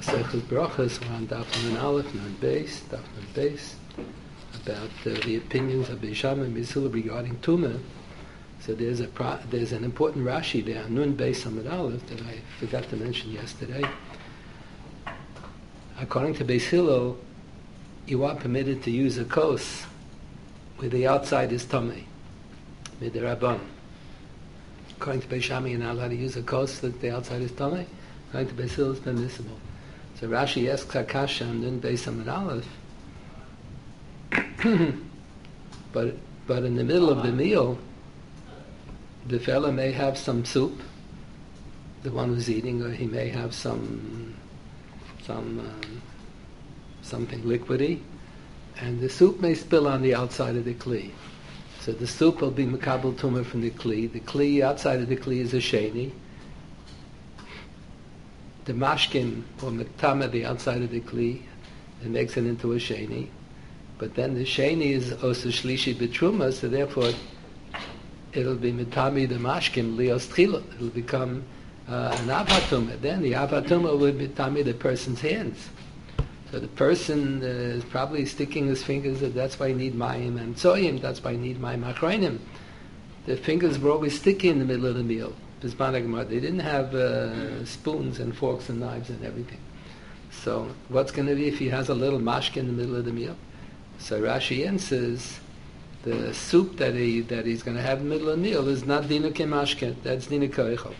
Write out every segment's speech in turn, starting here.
Maseches Brachos, we're on Daf Nun Aleph, Nun Beis, Daf Nun Beis, about the opinions of Beis Shammai and Beis Hillel regarding Tumah. So there's an important Rashi there, Nun Beis Amud Aleph, that I forgot to mention yesterday. According to Beis Hillel, you are permitted to use a kos where the outside is Tamei, Midirabban. According to Beis Shammai, you're not allowed to use a kos that the outside is Tamei. According to Beis Hillel, it's permissible. So Rashi asks Hakasha and then Beis Amud Aleph. but in the middle of the meal, the fella may have some soup, the one who's eating, or he may have something liquidy, and the soup may spill on the outside of the kli. So the soup will be mekabel tumah from the kli. The kli, outside of the kli, is a sheni. The mashkin, or mektama, the outside of the kli, it makes it into a sheni. But then the sheni is also shlishi b'truma, so therefore it'll be metami the mashkin lios tchila. It'll become an avatuma. Then the avatuma will be metami the person's hands. So the person is probably sticking his fingers. That's why you need mayim and tzoyim. That's why you need mayim achronim. The fingers were always sticky in the middle of the meal. They didn't have spoons and forks and knives and everything. So what's going to be if he has a little mashkin in the middle of the meal? So Rashi answers, the soup that he's going to have in the middle of the meal is not dina kemashkin. That's dina koichel.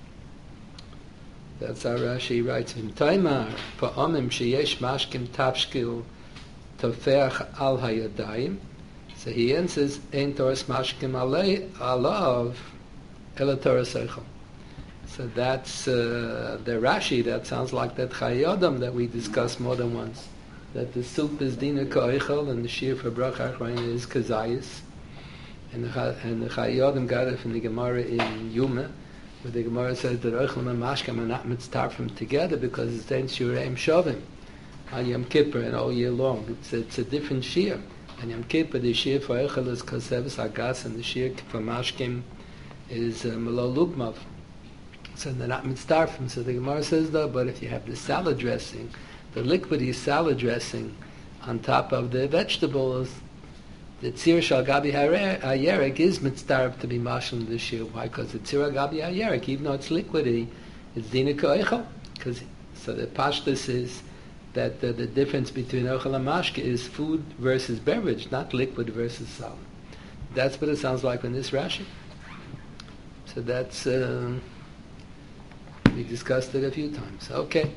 That's how Rashi writes. In Taimar, pa'omim sheyesh mashkim tafshkil tofeach al hayadayim. So he answers, ein toras mashkim alav ela Torah seichel. So that's the Rashi. That sounds like that Chayodam that we discussed more than once. That the soup is dina koichel and the shir for bracha achronim is kazayis. And the Chayodam got it from the Gemara in Yuma, where the Gemara says that Oichel and Mashkem are not mitzvah from together because it's then Shureim Shovim on Yom Kippur and all year long. It's a different shir. On Yom Kippur, the shir for Oichel is Koseves Hagas, and the shir for Mashkem is Melo Lubmav. So they're not mitzvah. So the Gemara says though, but if you have the salad dressing, the liquidy salad dressing on top of the vegetables, the tzir shal gabi hayerek is mitzdarab to be mashal this year. Why? Because the tzir gabi hayerek, even though it's liquidy, it's dina koichel. So the pashtus is that the difference between ochel and mashke is food versus beverage, not liquid versus solid. That's what it sounds like in this Rashi. So that's we discussed it a few times. Okay.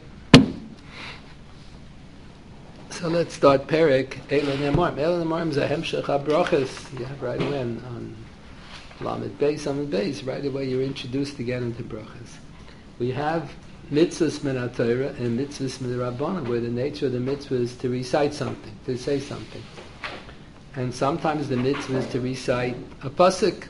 So let's start Perek Eilan Yamarim. Eilan Yamarim is a hemshech habrachas. You have right away on Lamed Beis, Amud Beis. Right away you're introduced again into brachas. We have mitzvahs min Torah and mitzvahs min Rabbanan, where the nature of the mitzvah is to recite something, to say something. And sometimes the mitzvah is to recite a pasuk.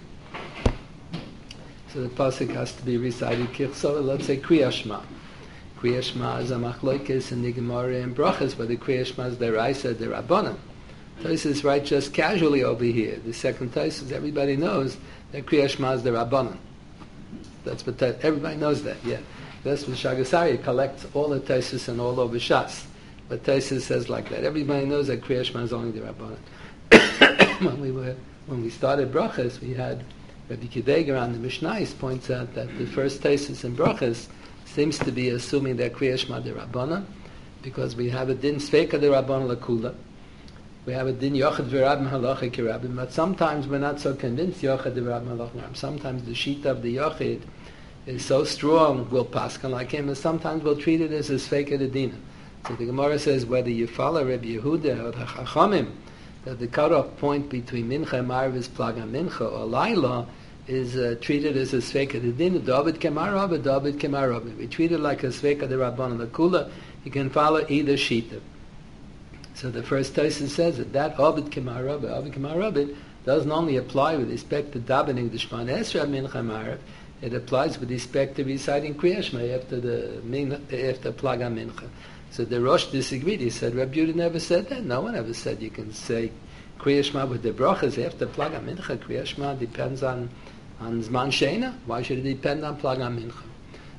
So the pasuk has to be recited kichsor. Let's say Kriya Shema. Kriya Shema is a machlokes in the Gemara and brachas, but the Kriya Shema is the Raisa, the Rabbanan. Tosfos right just casually over here. The second Tosfos, everybody knows that Kriya Shema is the Rabbanan. That's what everybody knows that. Yeah, that's what Shagasari collects all the Tosfos and all over Shas. But Tosfos says like that. Everybody knows that Kriya Shema is only the Rabbanan. when we started brachas, we had Rabbi Kideger on the Mishnayos points out that the first Tosfos in brachas seems to be assuming that Kriya Shema de Rabbanan, because we have a din Sveika de Rabbanan Lakula, we have a din Yochad v'Rabim Halacha Kirabim, but sometimes we're not so convinced Yochad de Rabbanan Halacha. Sometimes the Shita of the Yochid is so strong, we'll paskan like him, and sometimes we'll treat it as a Sveika de Dina. So the Gemara says whether you follow Rabbi Yehuda or the Chachamim, that the cutoff point between Mincha and Marav is Plaga Mincha or Laila, is treated as a Sveika de Din, David Kemarabah, David Kemarabah. We treat it like a Sveika de Rabbanan Lakula. You can follow either Shita. So the first Tosfos says that David Kemarabah doesn't only apply with respect to davening the Shemana Esrei Mincha Marav, it applies with respect to reciting Kriya Shema after Plaga Mincha. So the Rosh disagreed. He said, Rabbi Yehuda never said that. No one ever said you can say Kriya Shema with the brachas after Plaga Mincha. Kriya Shema depends on Zman Sheina. Why should it depend on Plaga Mincha?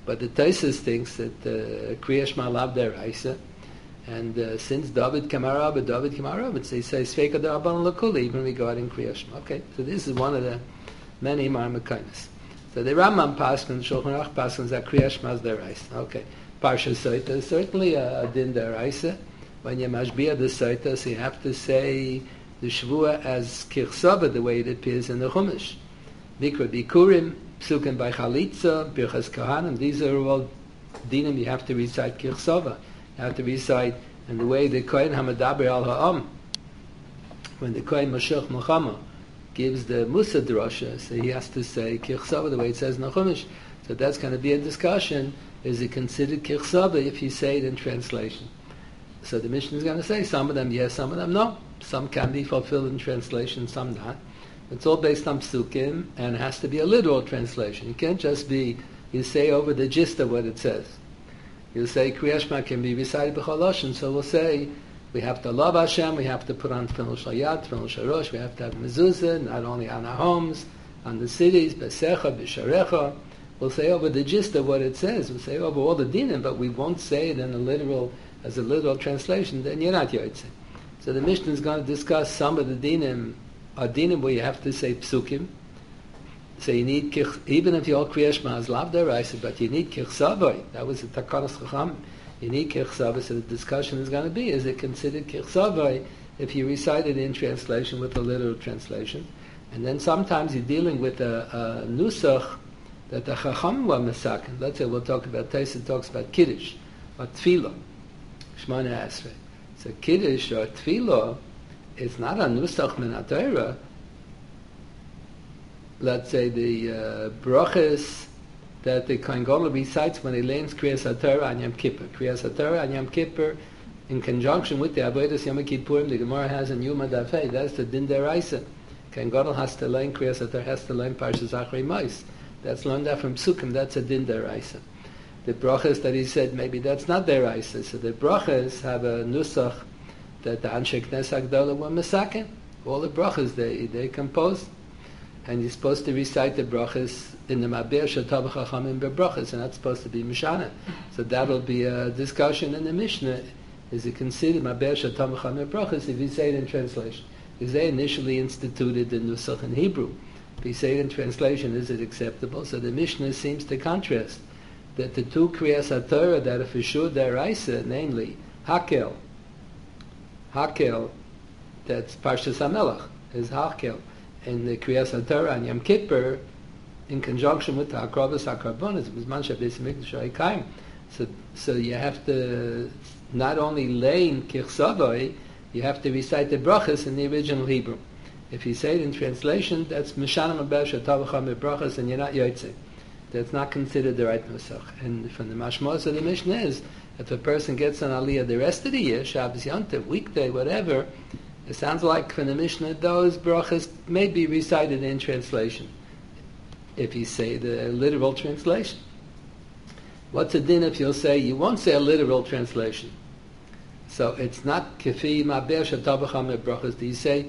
But the Tosfos thinks that Kriya Shema lav deraisa, and since David Kamara, but they say Sveika Darabanan Lakula, even regarding Kriya Shema. Okay, so this is one of the many Marmakainas. So the Rambam Paskin, Shulchan Aruch Paskin, that Kriya Shema is deraisa. Okay, Parsha Soita is certainly a din deraisa. When you mashbia the Soita, so you have to say the Shavua as Kirsava, the way it appears in the Chumash. Mikra Bikurim, Psukim by Chalitza, Birchas Kohanim, these are all dinim you have to recite Kirsava. You have to recite, and the way the Kohen Hamadaber al Ha'am, when the Kohen Mashach Muhammad gives the Musa Drasha, so he has to say Kirsava, the way it says in the Chumash. So that's going to be a discussion. Is it considered Kirsava if you say it in translation? So the Mishnah is going to say some of them yes, some of them no. Some can be fulfilled in translation, some not. It's all based on psukim, and it has to be a literal translation. You can't just be, you say over the gist of what it says. You'll say Kriya Shema can be recited b'chol lashon, so we'll say we have to love Hashem, we have to put on tefillin shel yad, tefillin shel rosh, we have to have mezuzah, not only on our homes, on the cities, b'secha, b'sharecha. We'll say over the gist of what it says. We'll say over all the dinim, but we won't say it in a literal, as a literal translation. Then you're not yotze. So the Mishnah is going to discuss some of the dinim, a dinim where you have to say psukim. So you need, even if your Kriya Shema is lav deraisa, but you need kirsavoi. That was the Takanas Chacham. You need kirsavoi, so the discussion is going to be, is it considered kirsavoi if you recite it in translation with a literal translation? And then sometimes you're dealing with a nusach that the Chacham were mesaken. Let's say we'll talk about, Tosfos talks about Kiddush, or Tefillah, Shmona Esrei. So Kiddush or Tefillah is not a nusach min HaTorah. Let's say the brachas that the Kohen Gadol recites when he learns Kriyas HaTorah on Yom Kippur. Kriyas HaTorah on Yom Kippur, in conjunction with the Avodas Yom Kippurim, the Gemara has in Yuma Dafei, that's the Din Deraisa. Kohen Gadol has to learn Kriyas HaTorah, has to learn Parshas Achrei Mos. That's learned that from Psukim, that's a Din Deraisa. The brachas that he said, maybe that's not Deraisa. So the brachas have a nusach that the Anshe Knesset Agdola were mesaken. All the brachas they composed. And you're supposed to recite the brachas in the Ma'ber Shatav Chachamim bebrachas, and that's supposed to be Mishana. So that'll be a discussion in the Mishnah. Is it considered Ma'ber Shatav Chachamim bebrachas if you say it in translation? Because they initially instituted the Nusach in Hebrew. If you say it in translation, is it acceptable? So the Mishnah seems to contrast that the two Kriyas HaTorah that are for sure deraisa, namely Hakel, that's Parshas HaMelech, is Hakel, and the Kriyas HaTorah on Yom Kippur, in conjunction with the Hakravas HaKarbonos, it was Mansha Beis Hamikdash HaKaim. So you have to not only lay in Kirsavoi, you have to recite the brachas in the original Hebrew. If you say it in translation, that's Mishana Ma'ber Shatavacham Brachas, and you're not Yotze. That's not considered the right Nusach. And from the Mashmos of the Mishnah is, if a person gets an Aliyah the rest of the year, Shabbos Yontif, weekday, whatever, it sounds like from the Mishnah, those brachas may be recited in translation, if you say the literal translation. What's a din if you'll say, you won't say a literal translation? So it's not Kefi Ma'ber Shatavacham Brachas. Do you say,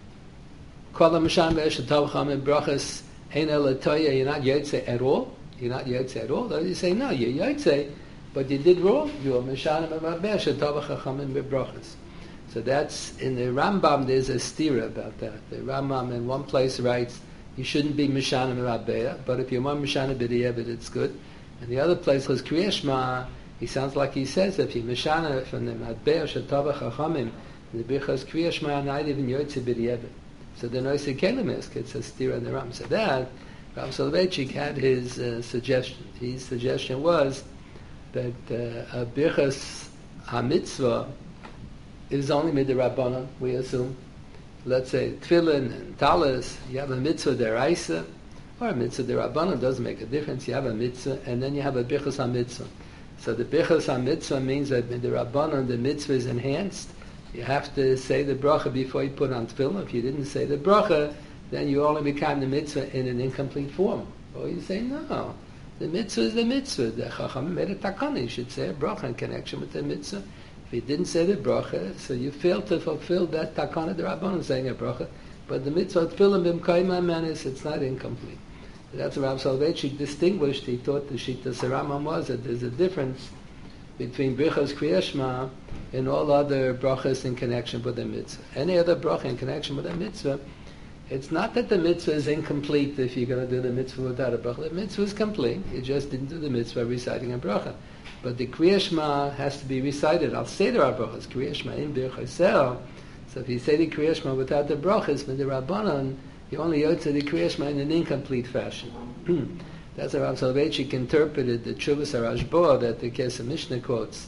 Kol HaMashan Ma'ber Shatavacham Brachas, Ein Elatoya, you're not Yotze at all? You're not Yotze at all? Or you say, no, you're Yotze, but you did wrong. You're Mashan Ma'ber Shatavacham Brachas. So that's, in the Rambam there's a stira about that. The Rambam in one place writes, you shouldn't be Mishana Merabeya, but if you want Mishana B'di'evet, it's good. And the other place was Kriya Shema, he sounds like he says, if you Mishana from the Matbeya Shatava Chachamim, the Birchas Kriya Shema, not even Yotze B'di'evet. So the Noise Kelemisk, it's a stira in the Rambam. So that, Rav Soloveitchik had his suggestion. His suggestion was that a Birchas HaMitzvah is only midrabanan, we assume. Let's say tefillin and talis, you have a mitzvah deraisa, or a mitzvah derabanan, doesn't make a difference. You have a mitzvah, and then you have a bichas ha-mitzvah. So the bichas ha-mitzvah means that midrabanan, the mitzvah is enhanced. You have to say the bracha before you put on tefillin. If you didn't say the bracha, then you only become the mitzvah in an incomplete form. Or you say, no, the mitzvah is the mitzvah. The chacham made a takana, you should say a bracha in connection with the mitzvah. If you didn't say the bracha, so you failed to fulfill that takana the Rabbanon saying a bracha, but the mitzvah tefillin b'mkayim manis, it's not incomplete. That's what Rav Soloveitchik distinguished. He thought the Shittas Rambam was that there's a difference between Birchas Kriyas Shema and all other brachas in connection with the mitzvah. Any other bracha in connection with a mitzvah, it's not that the mitzvah is incomplete if you're going to do the mitzvah without a bracha. The mitzvah is complete. You just didn't do the mitzvah reciting a bracha. But the Kriyas Shema has to be recited. I'll say there are brachas. Kriyas Shema in Birchas. So if you say the Kriyas Shema without the brachas, with the Rabbanan, you only yotze the Kriyas Shema in an incomplete fashion. That's how Rav Soloveitchik interpreted the Tshuvas HaRashba that the Kesef Mishnah quotes.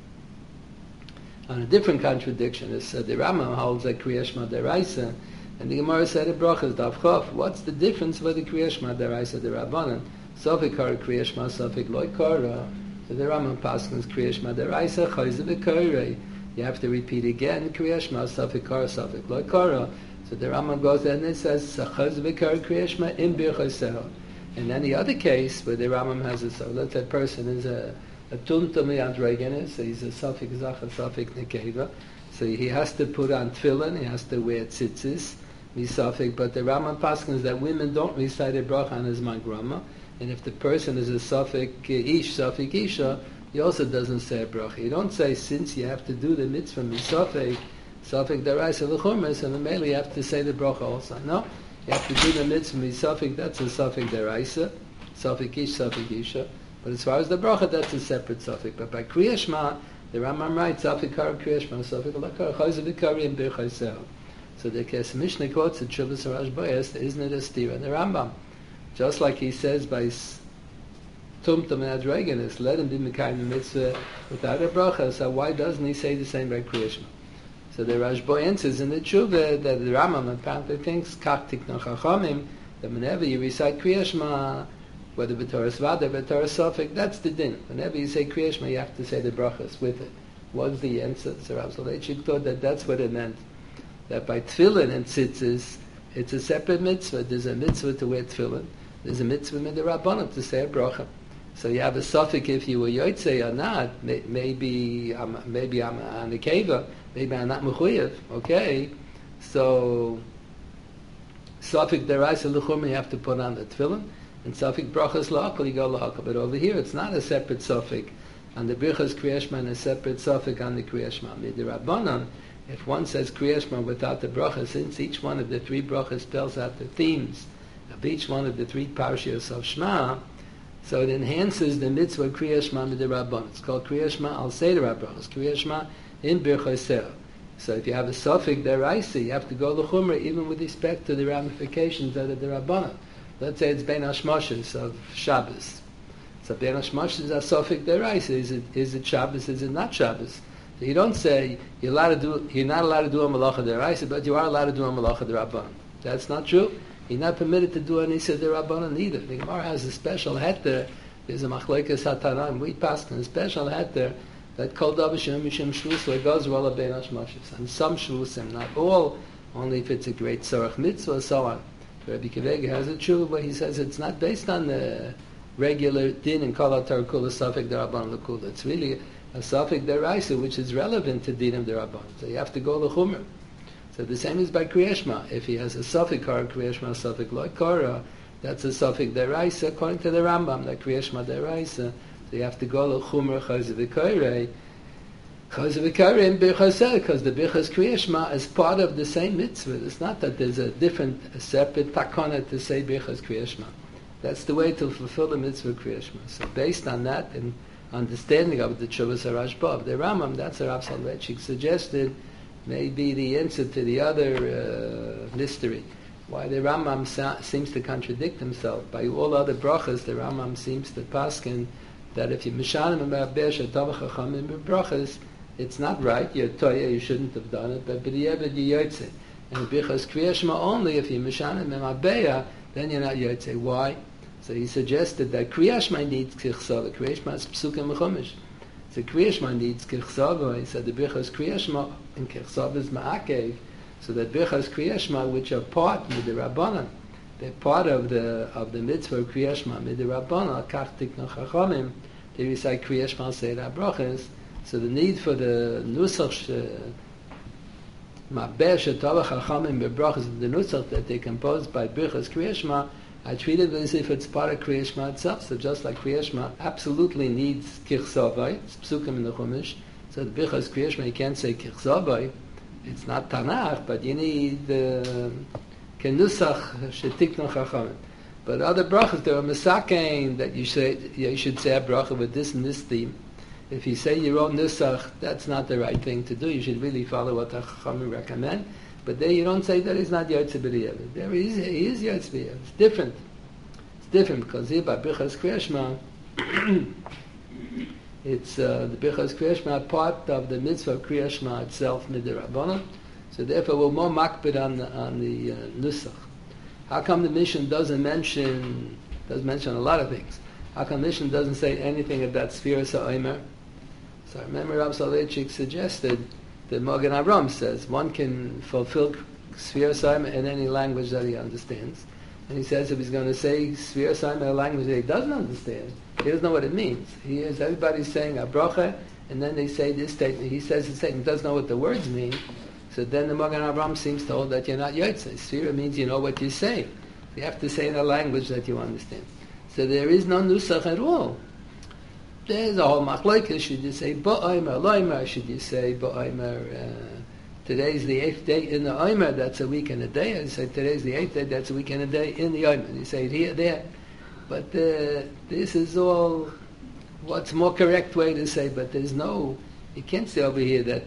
On a different contradiction, the Rambam holds that Kriyas Shema deraisa, and the Gemara said at brachas Daf Chof. What's the difference with the Kriyas Shema deraisa the Rabbanan? Sofik kara Kriyas Shema, Sofik loy kara. So the Rambam paskins Kriyas Shema deraisa chayze v'karei. You have to repeat again Kriyas Shema, Sofik kara, Sofik loy kara. So the Rambam goes there and it says chayze v'kara Kriyas Shema in birchosel. In any other case where the Rambam has it, so let's say a person is a tuntum yadregenis, so he's a Sofik Zachar, Sofik Nekeva, so he has to put on tefillin, he has to wear tzitzis, misafik, but the Rambam paskins that women don't recite a bracha on his mangrama, and if the person is a Sofik Ish, Sofik Isha, he also doesn't say a bracha. You don't say, since you have to do the mitzvah misafik, Sofik deraisa l'chumras, and then you have to say the bracha also. No? You have to do the mitzvah misafik, that's a Sofik deraisa, Sofik Ish, Sofik Isha. But as far as the bracha, that's a separate Sofik. But by Kriyas Shema, the Rambam writes, Sofik kara Kriyas Shema, Sofik l'kara, chayze v'kari in birchosel. So the Kesef Mishnah quotes the Tshuvas HaRashba, isn't it a stira in the Rambam? Just like he says by Tumtum and Adregenis, let him be Mekayim the mitzvah without a bracha, so why doesn't he say the same by Kriyas Shema? So the Rashba answers in the Tshuva that the Rambam apparently thinks, Kach tiknu chachamim, that whenever you recite Kriyas Shema, whether b'toras vada, b'toras sofik, that's the din. Whenever you say Kriyas Shema, you have to say the brachas with it. What's the answer? So Rav Soloveitchik thought that that's what it meant. That by tefillin and tzitzis, it's a separate mitzvah. There's a mitzvah to wear tefillin. There's a mitzvah midrabanan to say a bracha. So you have a suffix if you were yotzei or not. Maybe I'm on the keva. Maybe I'm not mechuyev. Okay, so suffix deraisa l'chumra you have to put on the tefillin, and suffix brachas l'akol you go l'akol. But over here it's not a separate suffix. On the birchas Kriyas Shema and a separate suffix on the Kriyas Shema midrabanan. If one says Kriyas Shema without the bracha, since each one of the three brachas spells out the themes of each one of the three parshas of Shema, so it enhances the mitzvah Kriyas Shema midrabanan. It's called Kriyas Shema al seder brachas. Kriyas Shema in birchosel. So if you have a suffix deraisa, you have to go l'chumra even with respect to the ramifications that are the rabbanan. Let's say it's bein hashmoshes of Shabbos. So bein hashmoshes are suffix deraisa. Is it Shabbos? Is it not Shabbos? So you don't say you're not allowed to do a malacha deraisa, but you are allowed to do a malacha derabbanan. That's not true. You're not permitted to do an isa derabbanan either. The Gemara has a special heter. There's a machlekes hatanaim. We passed a special heter that kol davar mishum shvus legoz rola bein hashmoshes. And some shvusim, not all, only if it's a great tzorach mitzvah, so on. Rabbi Kivega has a tshuva where he says it's not based on the regular din in kol haTorah kula suffix derabbanan l'kula. It's really a suffix deraisa which is relevant to dinim derabbanan. So you have to go l'chumra. So the same is by Kriyas Shema. If he has a suffix kara Kriyas Shema, suffix loy kara, that's a suffix deraisa according to the Rambam, that Kriyas Shema deraisa. So you have to go l'chumra chayze v'karei in birchosel, because the birchos Kriyas Shema is part of the same mitzvah. It's not that there's a separate takana to say birchos Kriyas Shema. That's the way to fulfill the mitzvah Kriyas Shema. So based on that and understanding of the Tshuvas HaRashba of the Rambam, that's what Rav Soloveitchik suggested may be the answer to the other mystery. Why the Rambam seems to contradict himself. By all other brachas, the Rambam seems to paskin that if you mishanim about be'er shetavach chachamim brachas, it's not right. You're toya, you shouldn't have done it. But b'diavad you yotze. And birchas Kriyas Shema only if you mishanim about then you're not yotze. Why? So he suggested that Kriyas Shema needs kichsava. Kriyas Shema is psukim mechumish. So Kriyas Shema needs kichsava. He said the birchas Kriyas Shema and kichsava is ma'akev. So that birchas Kriyas Shema, which are part of the Rabbanan, they're part of the mitzvah of Kriyas Shema midrabanan, kach tiknu chachamim, they recite Kriyas Shema seder brachas. So the need for the nusach ma'ber shetavach chachamim bebrachas, the nusach that they composed by birchas Kriyas Shema, I treat it as if it's part of Kriya Shema itself. So just like Kriya Shema absolutely needs Kichsavai, it's Psukim in the Chumash, so the Bichas Kriya Shema, you can't say Kichsavai, it's not Tanakh, but you need Kenusach Shetiknu Chachamim. But other brachas, there are Mesakein that you should say a bracha with this and this theme. If you say your own Nusach, that's not the right thing to do. You should really follow what the Chachamim recommend. But there you don't say that he's not Yotze B'Diavad. There he is Yotze B'Diavad. It's different. It's different because here by Bichas Kriya Shema, it's the Bichas Kriya Shema part of the mitzvah of Kriya Shema itself, Midirabbanan. So therefore we're more makbid on the Nusach. How come the Mishnah doesn't mention a lot of things? How come the Mishnah doesn't say anything about Sfiras HaOmer? So I remember Rav Soloveitchik suggested that Magen Avraham says one can fulfill Sfiras HaOmer in any language that he understands. And he says if he's going to say Sfiras HaOmer in a language that he doesn't understand, he doesn't know what it means. He hears everybody saying a bracha, and then they say this statement. He says the statement, doesn't know what the words mean. So then the Magen Avraham seems to hold that you're not Yotze. Sfira means you know what you say. You have to say in a language that you understand. So there is no nusach at all. There's a whole machlokes. Should you say ba'omer, loimer? Should you say ba'omer? Today's the 8th day in the omer. That's a week and a day. I say today's the 8th day. That's a week and a day in the omer. You say it here, there. But this is all what's more correct way to say. But there's no. You can't say over here that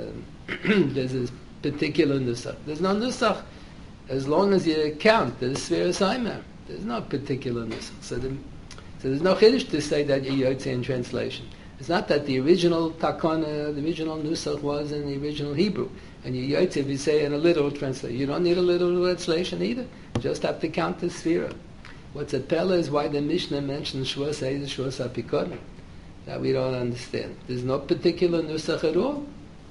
there's a particular nusach. There's no nusach as long as you count the Sfiras HaOmer. There's no particular nusach. So there's no chiddush to say that you're Yotze in translation. It's not that the original takana, the original nusach was in the original Hebrew, and you're Yotze if you say in a literal translation. You don't need a literal translation either. You just have to count the Sfira. What's a pella is why the Mishnah mentions Shvus Eiz, Shvus HaPikodim. That we don't understand. There's no particular nusach at all.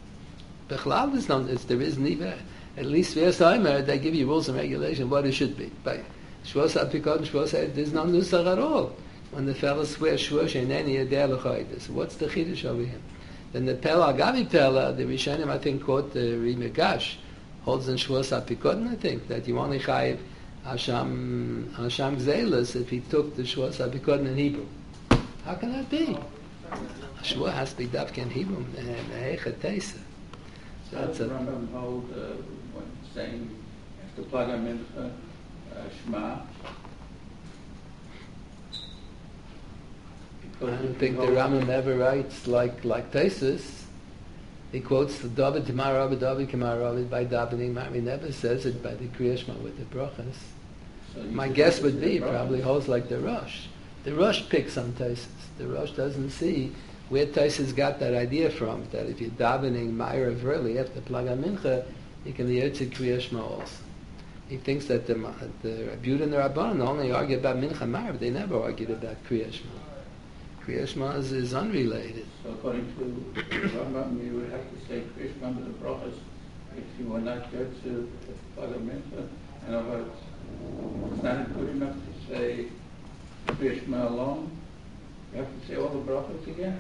Bechlal is not. There isn't even. At least Sfiras HaOmer, they give you rules and regulations what it should be. By Shvus HaPikodim, Shvus Eiz, there's no nusach at all. When the fellow swears Shvus Eineni Yodea L'Chodesh, so what's the chiddush over here? Then the Pella, Agavi Pella, the Rishonim, I think, quote the Rimegash, holds in Shvus HaPikodim, I think, that you only chayiv Hasham Gzeilus if he took the Shvus HaPikodim in Hebrew. How can that be? Shvua has to be dafka in Hebrew, Me'echa Teisa. That's a Rambam hold when saying after Plaga Mincha Shema. I don't think the Rambam ever writes like Tesis. He quotes the David Timar David Kamar by davening. He never says it by the Kriya Shema with the brachas. So my guess would be he probably holds like the Rosh. The Rosh picks on Tesis. The Rosh doesn't see where Tesis got that idea from, that if you're davening Ma'ariv early after Plaga Mincha, you can be Yotze Kriya Shema also. He thinks that the Rabbi and the Rabbanan only argue about Mincha Ma'ariv. They never argued about Kriya Shema. Kriya Shema is unrelated. So according to Rambam, you would have to say Kriya Shema with the brachas if you were not Yotze Plaga Mincha. In other words, it's not good enough to say Kriya Shema alone. You have to say all the brachas again?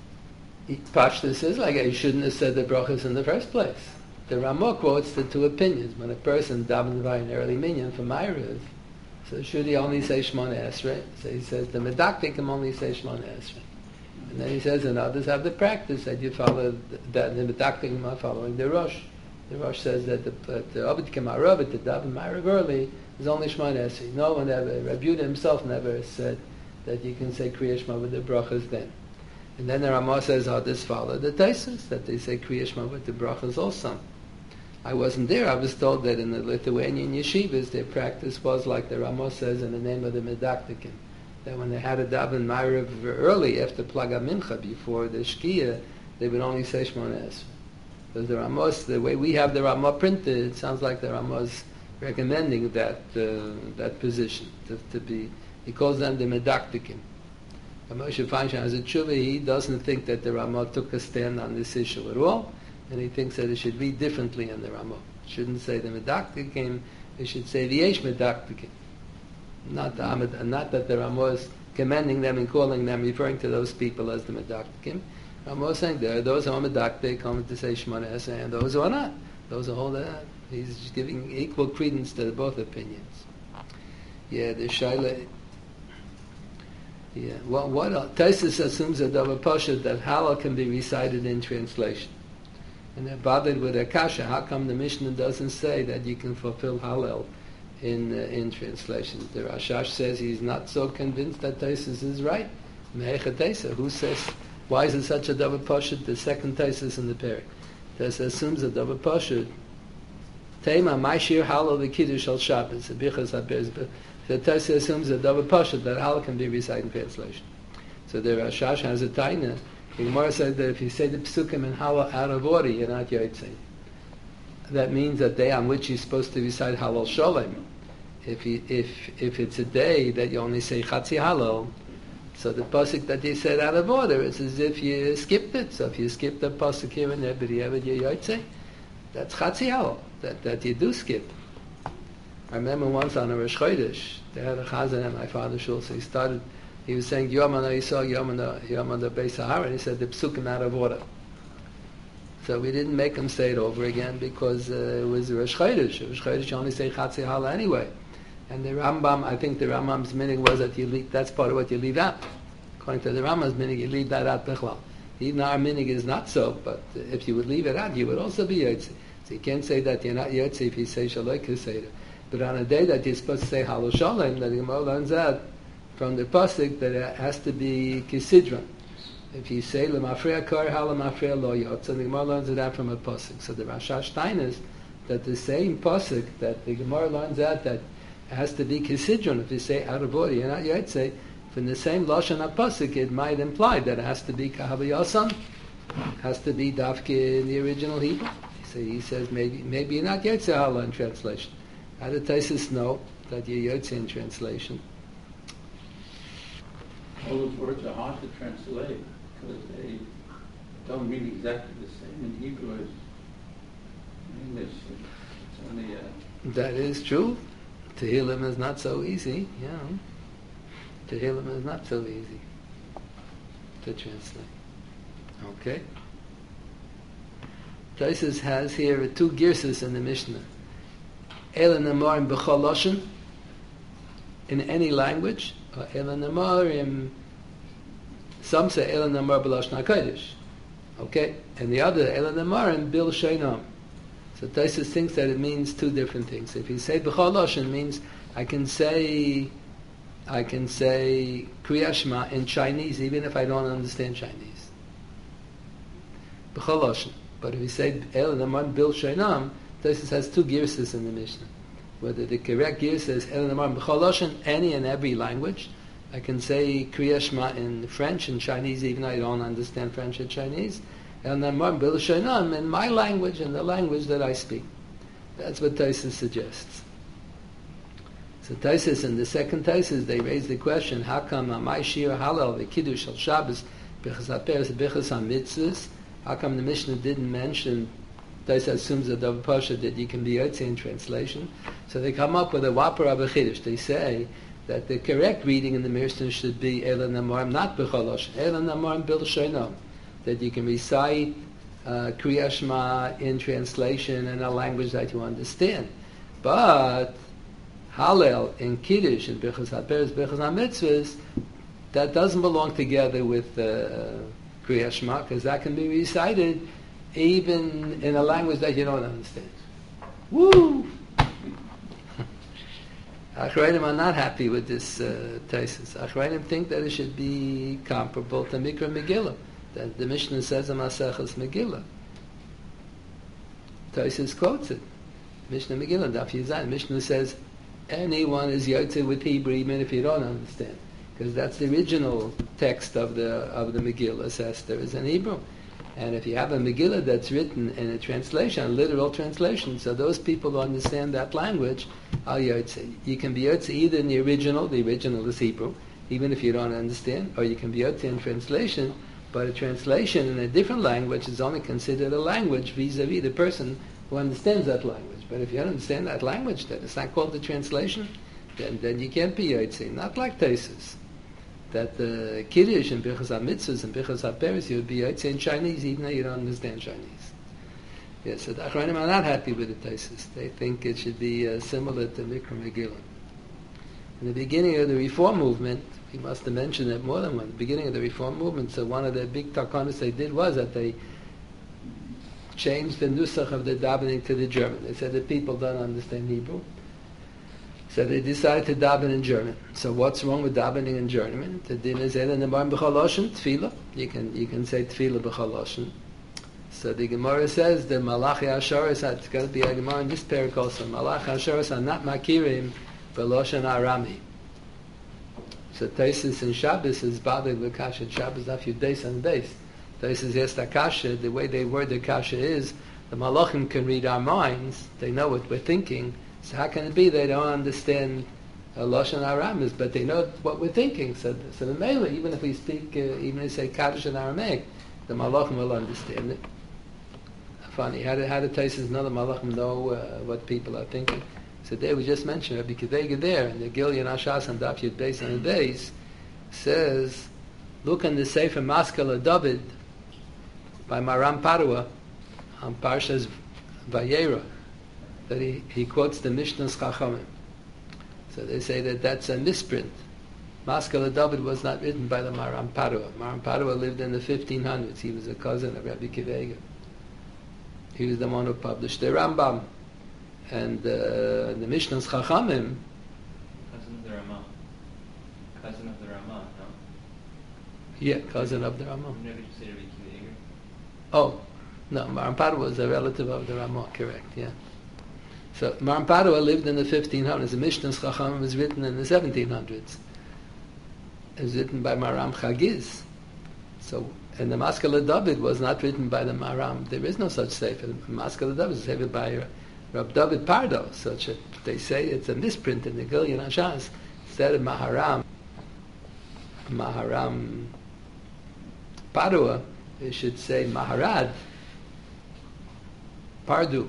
Pashtus is like you shouldn't have said the brachas in the first place. The Ramah quotes the two opinions. When a person davens by an early minyan for Ma'ariv, so should he only say Shemona Esrei? So he says the Medaktik can only say Shemona Esrei. And then he says, and others have the practice that you follow that the Medaktik are following the Rosh. The Rosh says that the Ovid Kemaravit, the daven Ma'ariv early, is only Shemona Esrei. No one ever, Rabbi Yehuda himself never said that you can say Kriya Shema with the brachas then. And then the Ramah says, others follow the Taisus, that they say Kriya Shema with the brachas also. I wasn't there. I was told that in the Lithuanian yeshivas, their practice was like the Ramah says in the name of the Medaktikim, that when they had a daven Ma'ariv early after Plaga Mincha, before the Shkia, they would only say Shemona Esrei. Because the Ramah, the way we have the Ramah printed, it sounds like the Ramah's recommending that position to be. He calls them the Medaktikim. Moshe Feinstein has a tshuva. He doesn't think that the Ramah took a stand on this issue at all, and he thinks that it should read differently in the Ramah. It shouldn't say the Medaktikim. It should say the Yesh Medaktikim. Not that the Ramah is commending them and calling them, referring to those people as the Medaktikim. Ramah is saying there are those who are Medaktik, coming to say Shemona Esrei, and those who are not. Those who hold that. He's giving equal credence to both opinions. Yeah, the Shaila. Yeah, what Taisus assumes a double pasha that Hallel can be recited in translation. And they're bothered with their kasha. How come the Mishnah doesn't say that you can fulfill Hallel in translation? The Rashash says he's not so convinced that Taisus is right. Who says, why is it such a double pasha? The second Taisus in the parak. Taisus assumes a double pasha. Tema, my shir Hallel the Kiddush al Shabbos. The Taisus assumes a double pasha that Hallel can be recited in translation. So the Rashash has a taina. The Gemara said that if you say the psukim in Hallel out of order, you're not yotzei. That means that day on which you're supposed to recite Hallel Sholem. If it's a day that you only say Chatzi Hallel, so the pasuk that you said out of order is as if you skipped it. So if you skip the pasuk here and there, but you have it, you're yotzei. That's Chatzi Hallel, that you do skip. I remember once on a Rosh Chodesh, they had a chazan at my father's shul, so he was saying Yom Yisrael, Yom Beis Sahara, and he said the psukim out of order. So we didn't make him say it over again because it was Rosh Chodesh. Rosh Chodesh you only say Chatzi Hallel anyway. And the Rambam, I think the Rambam's meaning was that that's part of what you leave out. According to the Rambam's meaning, you leave that out bichlal. Even our meaning is not so, but if you would leave it out, you would also be yotzi. So you can't say that you're not yotzi if you say Shaloi Keseder. But on a day that you're supposed to say Hallel Sholem, that the Gemara learns out from the pasuk that it has to be kisidron. If you say L'mafreya kar Hallel Mafreya lo yotz, and the Gemara learns it out from a pasuk. So the Rashash Stein is that the same pasuk that the Gemara learns out that it has to be kisidron. If you say out of order, you're not yotzei. From the same lashon pasuk, it might imply that it has to be kahav has to be dafke in the original Hebrew. So he says maybe you're not yotzei Hallel in translation. How do Taisus know that you're yotzei in translation? All those words are hard to translate because they don't mean exactly the same in Hebrew as in English. It's only that is true. Tehillim is not so easy. Yeah, Tehillim is not so easy to translate. Okay. Taisus has here two girsas in the Mishnah. Ela namarim b'chol lashon, in any language, or ela namarim, some say ela namar b'lashon HaKodesh. Okay? And the other, ela namarim bil sheinam. So Taisus thinks that it means two different things. If you say b'chol lashon, means I can say Kriya Shema in Chinese even if I don't understand Chinese. B'chol lashon. But if you say ela namarim bil sheinam, Taisus has two girsas in the Mishnah. Whether the correct girsa is El Namar B'chol Lashon, any and every language. I can say Kriya Shema in French and Chinese, even though I don't understand French or Chinese. El Namar B'chol Lashon in my language and the language that I speak. That's what Taisus suggests. So Taisus and the second Taisus, they raise the question: how come Amai Shir Hallel the Kiddush al Shabbos B'chas HaPeres B'chas HaMitzvos? How come the Mishnah didn't mention? Taisus assumes that Dav Pasha that you can be yotzei in translation. So they come up with a whopper of a chiddush. They say that the correct reading in the Mishnah should be Ela Namarim, not B'chol Lashon, Ela Namarim Bil Sheinam. That you can recite Kriya Shema in translation in a language that you understand. But Hallel in Kiddush and B'chas HaPeres, B'chas HaMitzvos, that doesn't belong together with Kriya Shema, because that can be recited even in a language that you don't understand. Woo! Achrayim are not happy with this Taisus. Achrayim think that it should be comparable to Mikra Megillah. That the Mishnah says in Maseches Megillah. Taisus quotes it. Mishnah Megillah, Daf Yizan. Mishnah says anyone is yotzei with Hebrew even if you don't understand, because that's the original text of the Megillah. Says there is in Hebrew. And if you have a Megillah that's written in a translation, a literal translation, so those people who understand that language are yotzei. You can be yotzei either in the original is Hebrew, even if you don't understand, or you can be yotzei in translation, but a translation in a different language is only considered a language vis-a-vis the person who understands that language. But if you don't understand that language, then it's not called the translation, then you can't be yotzei. Not like Taisus. That the Kiddush and B'chas HaMitzvos and B'chas HaPeres, you would be yotzei in Chinese even though you don't understand Chinese. Yes, so the Achrayim are not happy with the Taisus. They think it should be similar to Mikra Megillah. In the beginning of the Reform movement, he must have mentioned it more than one. The beginning of the Reform movement, so one of the big takanas they did was that they changed the nusach of the davening to the German. They said that people don't understand Hebrew. So they decided to daven in German. So what's wrong with davening in German? The din is in the Gemara b'chol loshen tefillah. You can say tefillah b'chol loshen. So the Gemara says the Malachi Ashoris, it's going to be a Gemara in this parak also. Malachi Ashoris are not makirim v'loshen arami. So Taisus in Shabbos is bothered with kasha. Shabbos after days and days. Taisus yes the kasha. The way they word the kasha is the malachim can read our minds. They know what we're thinking. So how can it be they don't understand loshen aramis, but they know what we're thinking? So the mele, even if we speak, even if we say kaddish in Aramaic, the malachim will understand it. Funny, how did Taisus know the malachim know what people are thinking? So there we just mentioned Rabbi Kivega there, and the Gilyon Ashas and Daf Yud Beis and the Beis says, look in the Sefer Maskala David by Maram Parua on Parshas Vayera, that he quotes the Mishnah's Chachamim. So they say that that's a misprint. Maskala David was not written by the Maram Parua. Maram Parua lived in the 1500s. He was a cousin of Rabbi Kivega. He was the one who published the Rambam. And the Mishnah's Chachamim. Cousin of the Ramah. Cousin of the Ramah, no? Yeah, cousin of the Ramah. Never just say Rabbi Kivega. Oh, no, Maram Parua was a relative of the Ramah, correct, yeah. So Maram Parua lived in the 1500s. The Mishnah's Chachamim was written in the 1700s. It was written by Maram Chagiz. So, and the Maskala David was not written by the Maram. There is no such sefer. The Maskala David is sefer by Rab David Pardo. Such a, they say it's a misprint in the Gilyon Ashas. Instead of Maharam Parua, they should say Maharad Pardu.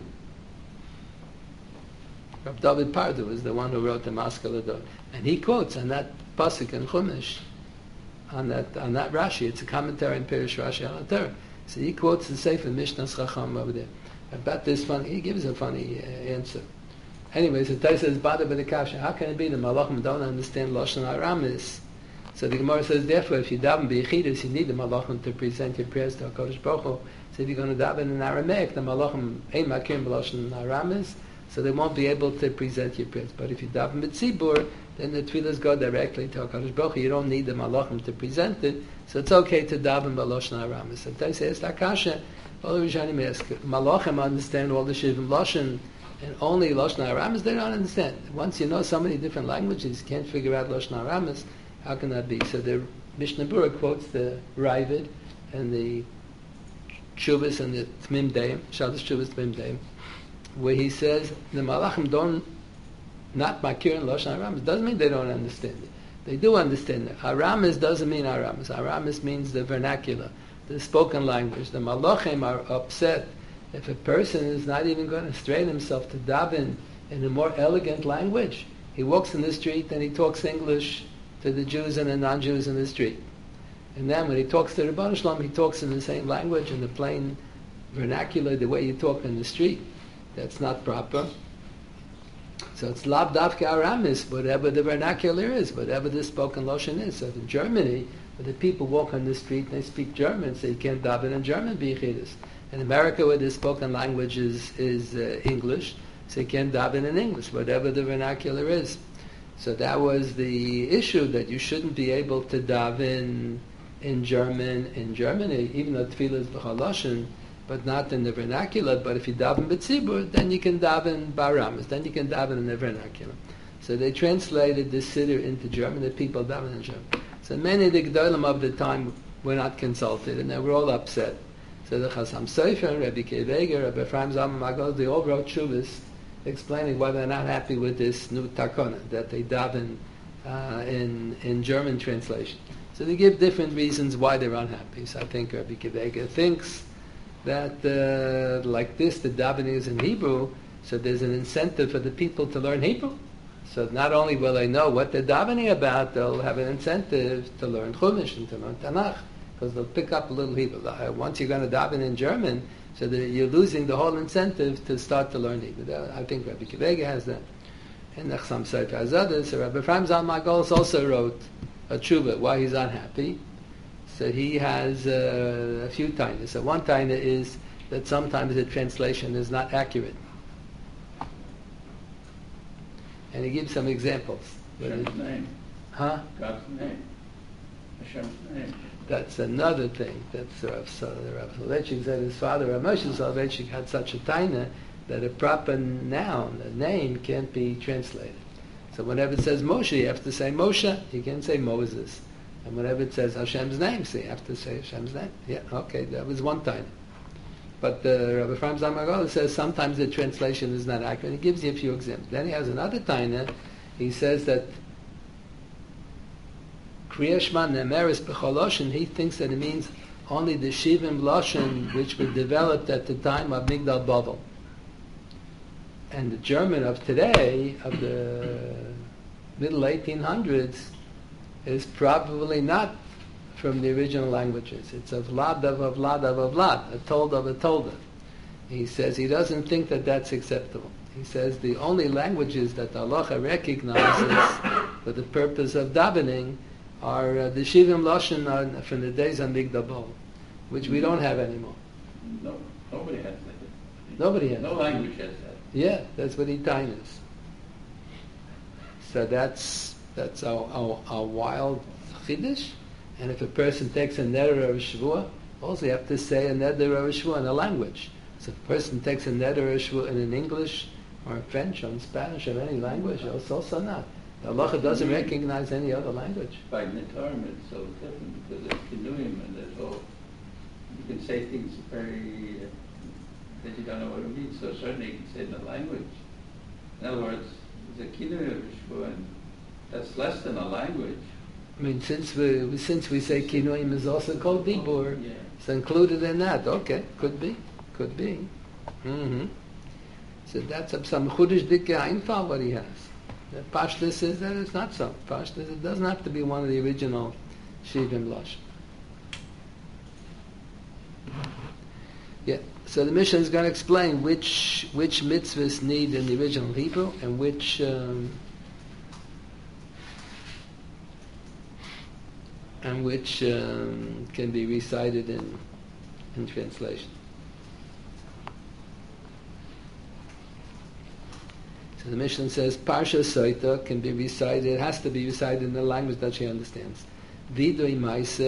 Rab David Pardu is the one who wrote the Maskala David, and he quotes on that pasuk in Chumash, on that Rashi. It's a commentary in Pirish Rashi on Torah. So he quotes the Sefer Mishnah's Chacham over there. About this funny, he gives a funny answer. Anyways, the Taisa is bothered by the kasha. How can it be the Malachim don't understand Lashon Aramis? So the Gemara says, therefore, if you daven b'yechidus, you need the Malachim to present your prayers to HaKadosh Baruch Hu. So if you're going to daven in Aramaic, the Malachim ain't makirim b'Lashon Aramis, so they won't be able to present your prayers. But if you daven b'tzibur, then the tefillahs go directly to HaKadosh Baruch Hu. You don't need the Malachim to present it, so it's okay to daven b'Lashon Aramis. So they say, it's like kasha. All the Rishonim ask, Malachim understand all the Shivim Lashon, and only Lashon Aramis they don't understand. Once you know so many different languages, you can't figure out Lashon Aramis. How can that be? So the Mishnah Berurah quotes the Ravid and the Chuvas and the Tmim Deim, Shabbos Chuvas Tmim Deim, where he says the Malachim don't not makir in Lashon Aramis. Doesn't mean they don't understand it. They do understand it. Aramis doesn't mean Aramis. Aramis means the vernacular, the spoken language. The Malachim are upset if a person is not even going to strain himself to daven in a more elegant language. He walks in the street and he talks English to the Jews and the non-Jews in the street. And then when he talks to Rebbeinu Shalom, he talks in the same language, in the plain vernacular, the way you talk in the street. That's not proper. So it's lav davka Aramis, whatever the vernacular is, whatever the spoken Lashon is. So in Germany, where the people walk on the street and they speak German, so you can't daven in German b'yechidus. In America, where the spoken language is English, so you can't daven in English, whatever the vernacular is. So that was the issue, that you shouldn't be able to daven in German in Germany, even though tefillah is b'chol lashon, but not in the vernacular. But if you daven b'tzibur, then you can daven b'aramis, then you can daven in the vernacular. So they translated this siddur into German, that people daven in German. So many of the Gedolim of the time were not consulted, and they were all upset. So the Chasam Sofer, Rabbi Kivega, Rabbi Ephraim Zalman Magos, they all wrote shuvas explaining why they're not happy with this new takana, that they daven in German translation. So they give different reasons why they're unhappy. So I think Rabbi Kivega thinks that like this, the davening is in Hebrew, so there's an incentive for the people to learn Hebrew. So not only will they know what they're davening about, they'll have an incentive to learn Chumash and to learn Tanakh, because they'll pick up a little Hebrew. Once you're going to daven in German, so that you're losing the whole incentive to start to learn Hebrew. I think Rabbi Kivega has that. And Nechsam Sefer Azadeh, so Rabbi Ephraim Zalman Margolis also wrote a tshuva, why he's unhappy. So he has a few tainas. So one taina is that sometimes the translation is not accurate. And he gives some examples. Hashem's name. Huh? God's name. Hashem's name. That's another thing. That's Rav Soloveitchik said his father, Rav Moshe Soloveitchik, had such a taina that a proper noun, a name, can't be translated. So whenever it says Moshe, you have to say Moshe. You can't say Moses. And whenever it says Hashem's name, so you have to say Hashem's name. Yeah, okay, that was one taina. But Rabbi Ephraim Zalman Margolis says sometimes the translation is not accurate. He gives you a few examples. Then he has another taina. He says that Kriya Shema Nemeres B'chol Loshen, he thinks that it means only the Shivim Loshen which were developed at the time of Migdal Bavel. And the German of today, of the middle 1800s, is probably not from the original languages. It's of Vlad, of Vlad, a Tolda. He says he doesn't think that that's acceptable. He says the only languages that the halacha recognizes for the purpose of davening are the Shivim Loshen from the days of Migdal Bavel, which we don't have anymore. No, nobody has that. Nobody has No that. language has that. Yeah, that's what he tainas. So that's a wild chiddush. And if a person takes a neder of shvuah, also you have to say a neder of shvuah in a language. So if a person takes a neder of shvuah in English or in French or in Spanish or any language, it's also not. The halacha doesn't recognize any other language. By Netarim it's so different because there's Kinuim and there's all, you can say things very, that you don't know what it means, so certainly you can say in the language. In other words, there's a Kinuim of Shvuah, and that's less than a language. I mean, since we say Kinuim is also called Dibur, Yeah. it's included in that. Okay, could be. Mm-hmm. So that's some Chudish Dike Einfall what he has. The Pashtus is that it's not so. Pashtus, it doesn't have to be one of the original Shivim Lashon. Yeah. So the Mishnah is going to explain which mitzvahs need in the original Hebrew and which can be recited in translation. So the Mishnah says Parsha Soita can be recited. It has to be recited in the language that she understands. Vidui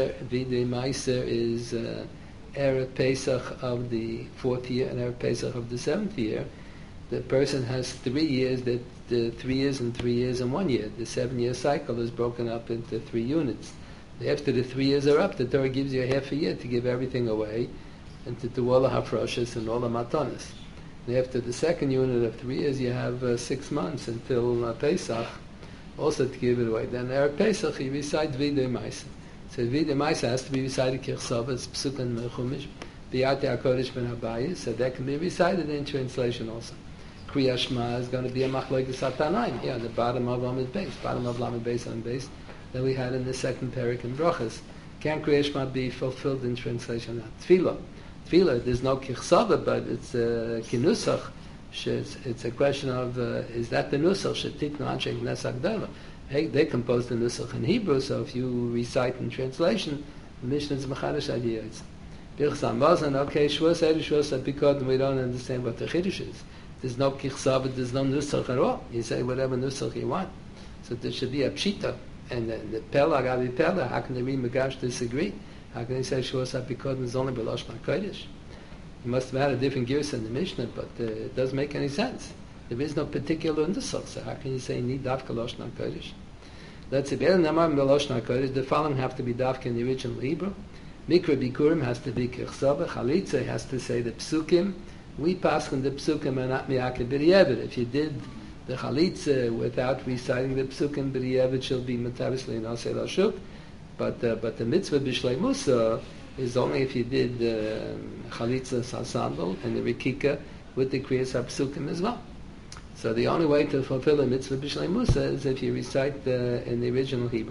Meiser is Erev Pesach of the 4th year and Erev Pesach of the 7th year. The person has 3 years, that 3 years and 3 years and 1 year. The 7-year cycle is broken up into 3 units. After the 3 years are up, the Torah gives you a half a year to give everything away and to do all the hafroshas and all the matanas. And after the second unit of 3 years, you have 6 months until Pesach, also to give it away. Then Erev Pesach, you recite Vidui Meiser. So Vidui Meiser has to be recited Kirsava, it's Psuk and Mechumish, Biyate HaKodesh Ben Habayis, so that can be recited in translation also. Kriya Shema is going to be a Machlokes Satanaim, here on the bottom of Lamed Beis, bottom of Lamed Beis on base, that we had in the second parak in Brachas. Can Kriya Shema be fulfilled in translation? Tefillah, there's no Kirsava, but it's Kinusach. It's a question of, is that the Nusach? Shetiknu Anshe Knesset Agdala. They composed the Nusach in Hebrew, so if you recite in translation, the Mishnah is Machadish idea. It's Birchas Hamazon, okay, Shvus because we don't understand what the Chiddush is. There's no Kirsava, there's no Nusach at all. You say whatever Nusach you want. So there should be a Pshita. And the Pella, Gabi Pella, how can the Rim Magash disagree? How can they say Shvus because it's only Belosh HaKodesh? You must have had a different gears in the Mishnah, but it doesn't make any sense. There is no particular nusach, so how can you say need dafka loshna kodesh? Let's say be'el namar loshna kodesh. The following have to be dafka in the original Hebrew. Mikra bikurim has to be kichsava. Chalitza has to say the psukim. We pass on the psukim and not miyakid b'di'evet. If you did the chalitza without reciting the psukim b'di'evet, she'll be metavis le'nasei lashuk. But the mitzvah b'shlei musa is only if you did chalitza sasandal and the rikika with the kriyas hapsukim as well. So the only way to fulfill a mitzvah b'shlei musa is if you recite in the original Hebrew.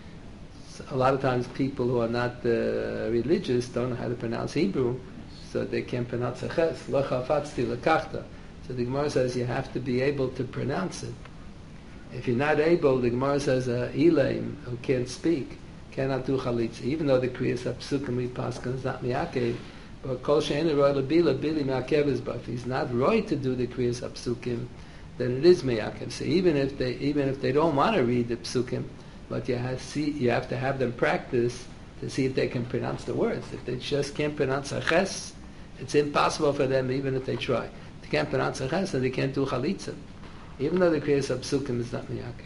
So a lot of times people who are not religious don't know how to pronounce Hebrew, so they can't pronounce a ches. Lo chafatzti lekachta. So the Gemara says you have to be able to pronounce it If you're not able, the Gemara says Elaim, who can't speak, cannot do chalitza, even though the kriyas hapsukim we paskin is not miyakev. But kol she'ena roy lebila, bili miyakev is, but if he's not roy to do the kriyas hapsukim, then it is miyakev. So even if they don't want to read the psukim, but you have to have them practice to see if they can pronounce the words. If they just can't pronounce a ches, it's impossible for them even if they try. If they can't pronounce a ches, then they can't do chalitza, even though the kriyas hapsukim is not miyakev.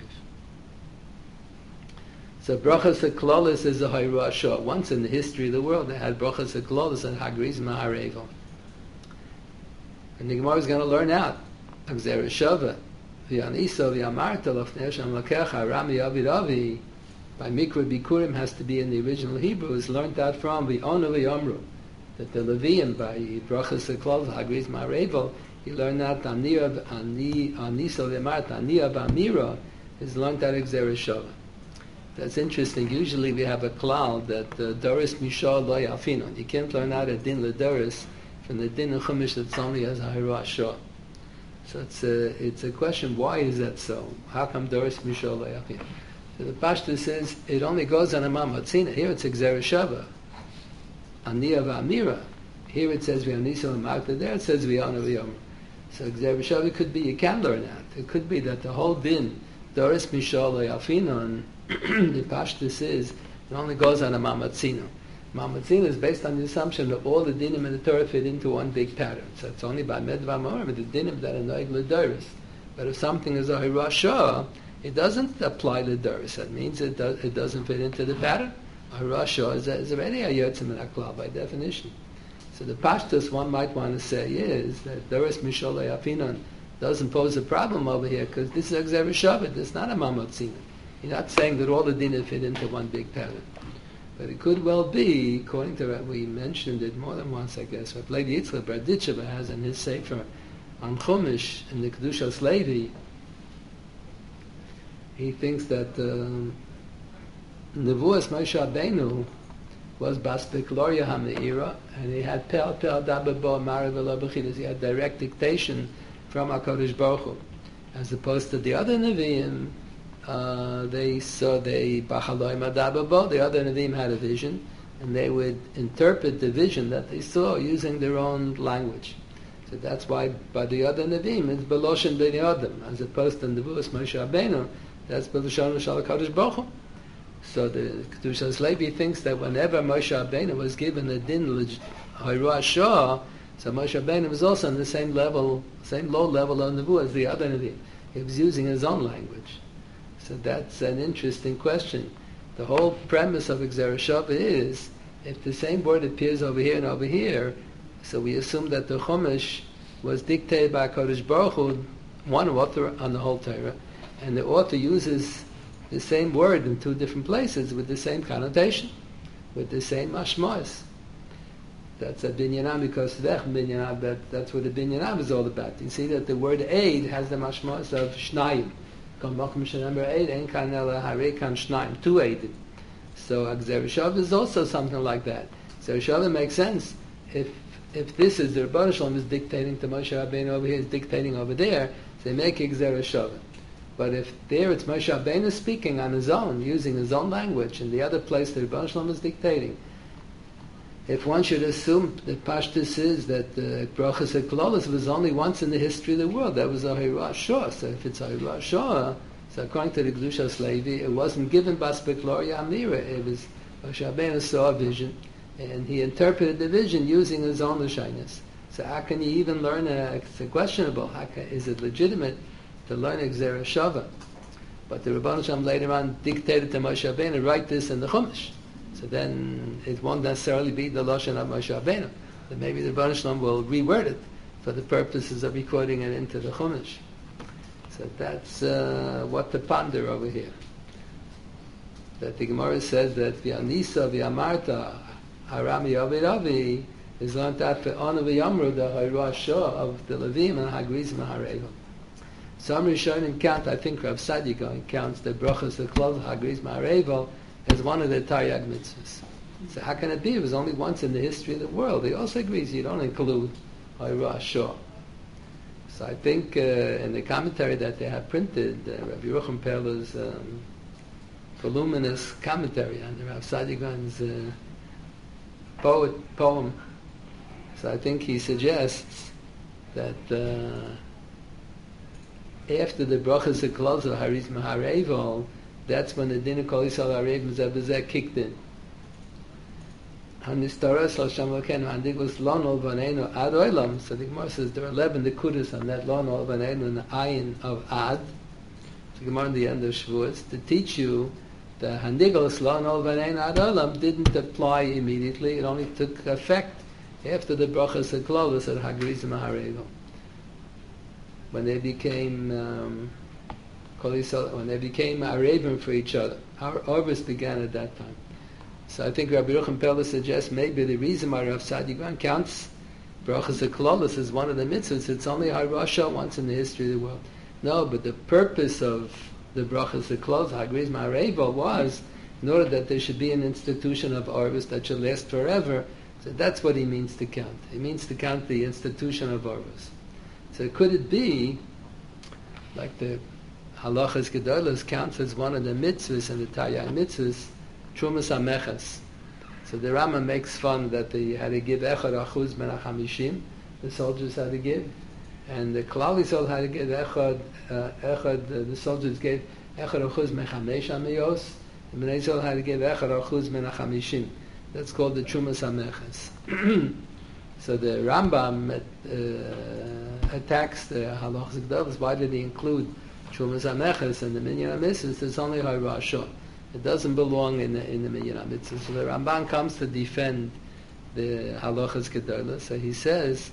So brachas haklolis is a hayru ashah. Once in the history of the world, they had brachas haklolis and hagriz maharevel. And the Gemara is going to learn out. Agzer shava, v'yaniso v'yamarta lofnei Hashem lakecha rami avid avi. By mikra bikurim has to be in the original Hebrew. Is learned out from v'onu v'yomru. That the Levium by brachas haklolis hagriz maharevel, you learn that aniso v'yamarta aniya v'amira is learned out agzer shava. That's interesting. Usually we have a cloud that Doris Mishal Lo Yafinon. You can't learn out a din ledoris from the din of Chumash that's only as a Hayru Ashah. So it's a question, why is that so? How come Doris Mishal Lo Yafinon? So the Pashto says it only goes on a Mamatzina. Here it's Gzera Shava. Aniya V'Amira. Here it says V'Anisa V'Marta. There it says V'Yona V'Yomra. So Gzera Shava could be, you can learn that. It could be that the whole din, Doris Mishal Lo Yafinon, the Pashtus is, it only goes on a Mamatzino. Mamatzino is based on the assumption that all the dinim in the Torah fit into one big pattern. So it's only by Medvar Morim, the dinim that are noig l'doris. But if something is a Hirashah, it doesn't apply l'doris. That means it doesn't fit into the pattern. A Hirashah is already a Yotzim in Aklal by definition. So the Pashtus one might want to say is that Doris Mishol Yafinon doesn't pose a problem over here because this is a Gzera Shavit, it's not a Mamatzino. You're not saying that all the dinim fit into one big pattern. But it could well be, according to what we mentioned it more than once, I guess, what Lady Yitzchak Berditcheva has in his Sefer on Chumash, in the Kedushas Levi, he thinks that Nevuas Moshe Rabbeinu was Bas Bekloria HaMeira, and he had Pel Dababo Marav Elo B'chidas. He had direct dictation from HaKadosh Baruch Hu. As opposed to the other Nevi'im, the other Nevi'im had a vision, and they would interpret the vision that they saw using their own language. So that's why by the other Nevi'im it's Beloshen B'nei Adam, as opposed to Nevuas Moshe Rabbeinu, that's Beloshen Shal HaKadosh Baruch Hu. So the Kedushas Levi thinks that whenever Moshe Rabbeinu was given a din Hayru Ashah, so Moshe Rabbeinu was also on the same level, same low level of Nevuah as the other Nevi'im. He was using his own language. So that's an interesting question. The whole premise of Gzera Shava is, if the same word appears over here and over here, so we assume that the Chumash was dictated by Kodesh Baruch Hu, one author on the whole Torah, and the author uses the same word in two different places with the same connotation, with the same mashmos. That's a binyanam because that's what the binyanam is all about. You see that the word aid has the mashmos of shnayim. Two aided. So Gzera Shava is also something like that. Gzera Shava makes sense if this is the Rebbeinu Shalom is dictating to Moshe Rabbeinu over here, is dictating over there, so they make it Gzera Shava. But if there it's Moshe Rabbeinu speaking on his own, using his own language, and the other place the Rebbeinu Shalom is dictating, if one should assume that Pashtus is that Brachas HaKlolos was only once in the history of the world, that was a Hayru Ashah. So if it's a Hayru Ashah, so according to the Kedushas Levi, it wasn't given Bas Bekloria Amira. It was Moshe Rabbeinu saw a vision, and he interpreted the vision using his own Lashonos. So how can you even learn it's questionable, is it legitimate to learn a Gzera Shava? But the Rebbeinu Shalom later on dictated to Moshe Rabbeinu, write this in the Chumash. So then it won't necessarily be the Lashon of Moshe Rabbeinu. Then maybe the Rebbeinu Shalom will reword it for the purposes of recording it into the Chumash. So that's what to ponder over here. That the Gemara says that V'anisa v'amarta harami avid avi is learned out for Onu v'yamru the Hayru Ashah of the Levim and Hagrizim and Harevim. Some Rishonim count, I think Rav Sadiq counts the Brachas HaKlolos Hagrizim and Harevim as one of the Taryag mitzvahs. So how can it be? It was only once in the history of the world. He also agrees you don't include Hayru Ashah. So I think in the commentary that they have printed, Rabbi Yerucham Perler's voluminous commentary on the Rav Sadigan's poem. So I think he suggests that after the brachas HaKlal of Hariz Maharevel, that's when the din of Kol Yisrael Harev Mezebezeh kicked in. So the Gemara says there are 11 nekudas on that Lonol Vaneinu and the ayin of Ad. The Gemara in the end of Shavuos to teach you the Handigos Lonol Vaneinu Ad Olam didn't apply immediately. It only took effect after the brachas HaKlalos at Hagriz Maharevel, when they became when they became Arevim for each other. Our Orvis began at that time. So I think Rabbi Yerucham Perler suggests maybe the reason why Rav Sadigan counts brachas HaKlalos as one of the mitzvahs, it's only Harasha once in the history of the world. No, but the purpose of the brachas HaKlalos, Hagriz Maharevel, was in order that there should be an institution of Orvis that should last forever. So that's what he means to count. He means to count the institution of Orvis. So could it be, like the Halachas Gedolos counts as one of the mitzvahs and the Taryag mitzvahs, Trumas HaMeches. So the Rama makes fun that they had to give Echad Achuz Ben HaChamishim, the soldiers had to give, and the Klal Yisrael had to give Echad, the soldiers gave Echad Achuz Ben Chamesh HaMeyos, and Bnei Yisrael had to give Echad Achuz Ben HaChamishim. That's called the Trumas HaMeches. So the Rambam attacks the Halachas Gedolos. Why did he include Trumas HaMeches and the Minyan HaMitzvahs? It's only Harasha. It doesn't belong in the Minyan HaMitzvahs. So the Ramban comes to defend the Halachas Gedolos. So he says,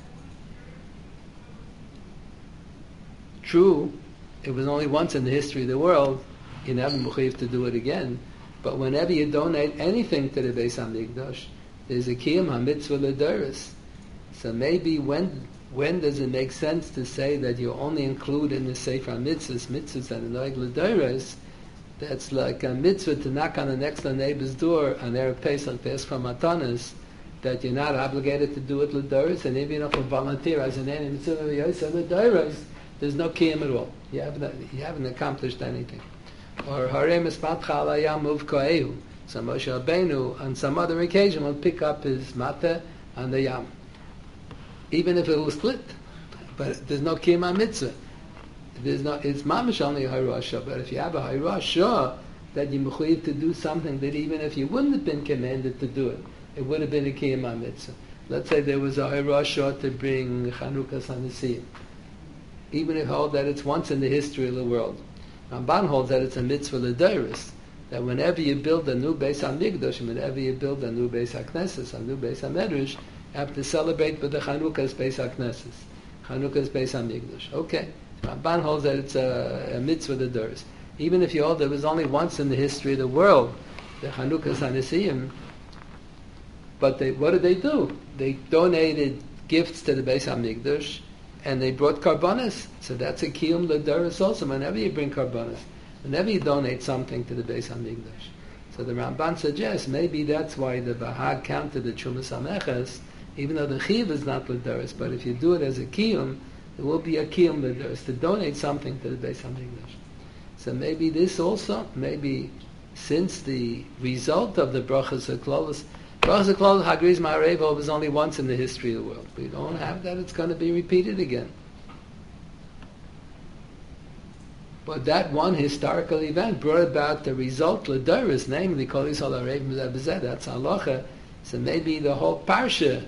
true, it was only once in the history of the world, you never mechuyev to do it again, but whenever you donate anything to the Beis HaMikdash, there's a kiyum ha-mitzvah l'doros. So maybe when does it make sense to say that you only include in the Sefer HaMitzvahs, mitzvahs that are noeg l'doros, that's like a mitzvah to knock on the next door neighbor's door on Erev Pesach to ask for matanas, that you're not obligated to do it l'doros, and even if you volunteer as an any mitzvah l'doros, there's no kiyum at all. You haven't accomplished anything. Or Harei Mispatcha Al Hayam Uvkoehu. So Moshe Rabbeinu, on some other occasion, will pick up his mata on the Yam, even if it will split. But there's no kiyum mitzvah. It's mamish only a Harasha. But if you have a Harasha, that you mechuyev to do something that even if you wouldn't have been commanded to do it, it would have been a kiyum mitzvah. Let's say there was a Harasha to bring Chanukah Sanasiyim. Even if hold that it's once in the history of the world. Ramban holds that it's a mitzvah l'doros, that whenever you build a new Beis HaMikdash, whenever you build a new Beis HaKnesses, a new Beis HaMedrash, you have to celebrate with the Chanukah's Beis HaKnesses, Chanukah's Beis HaMikdash. Okay, Ramban holds that it's a mitzvah l'doros. Even if you hold that it was only once in the history of the world, the Chanukah's Hanisiyim, but what did they do? They donated gifts to the Beis HaMikdash, and they brought karbanos, so that's a kiyum l'doros also. Whenever you bring karbanos, whenever you donate something to the Beis HaMikdash. So the Ramban suggests maybe that's why the Bahag counted the Trumas HaMeches, even though the chiyuv is not l'doros, but if you do it as a kiyum, it will be a kiyum l'doros, to donate something to the Beis HaMikdash. So maybe this also, maybe since the result of the brachas HaKlalos, brachas HaKlalos Hagriz Maharevel was only once in the history of the world. We don't have that, it's going to be repeated again. But that one historical event brought about the result l'doros, namely Kol Yisrael Harev Mezebezeh, that's halacha. So maybe the whole parsha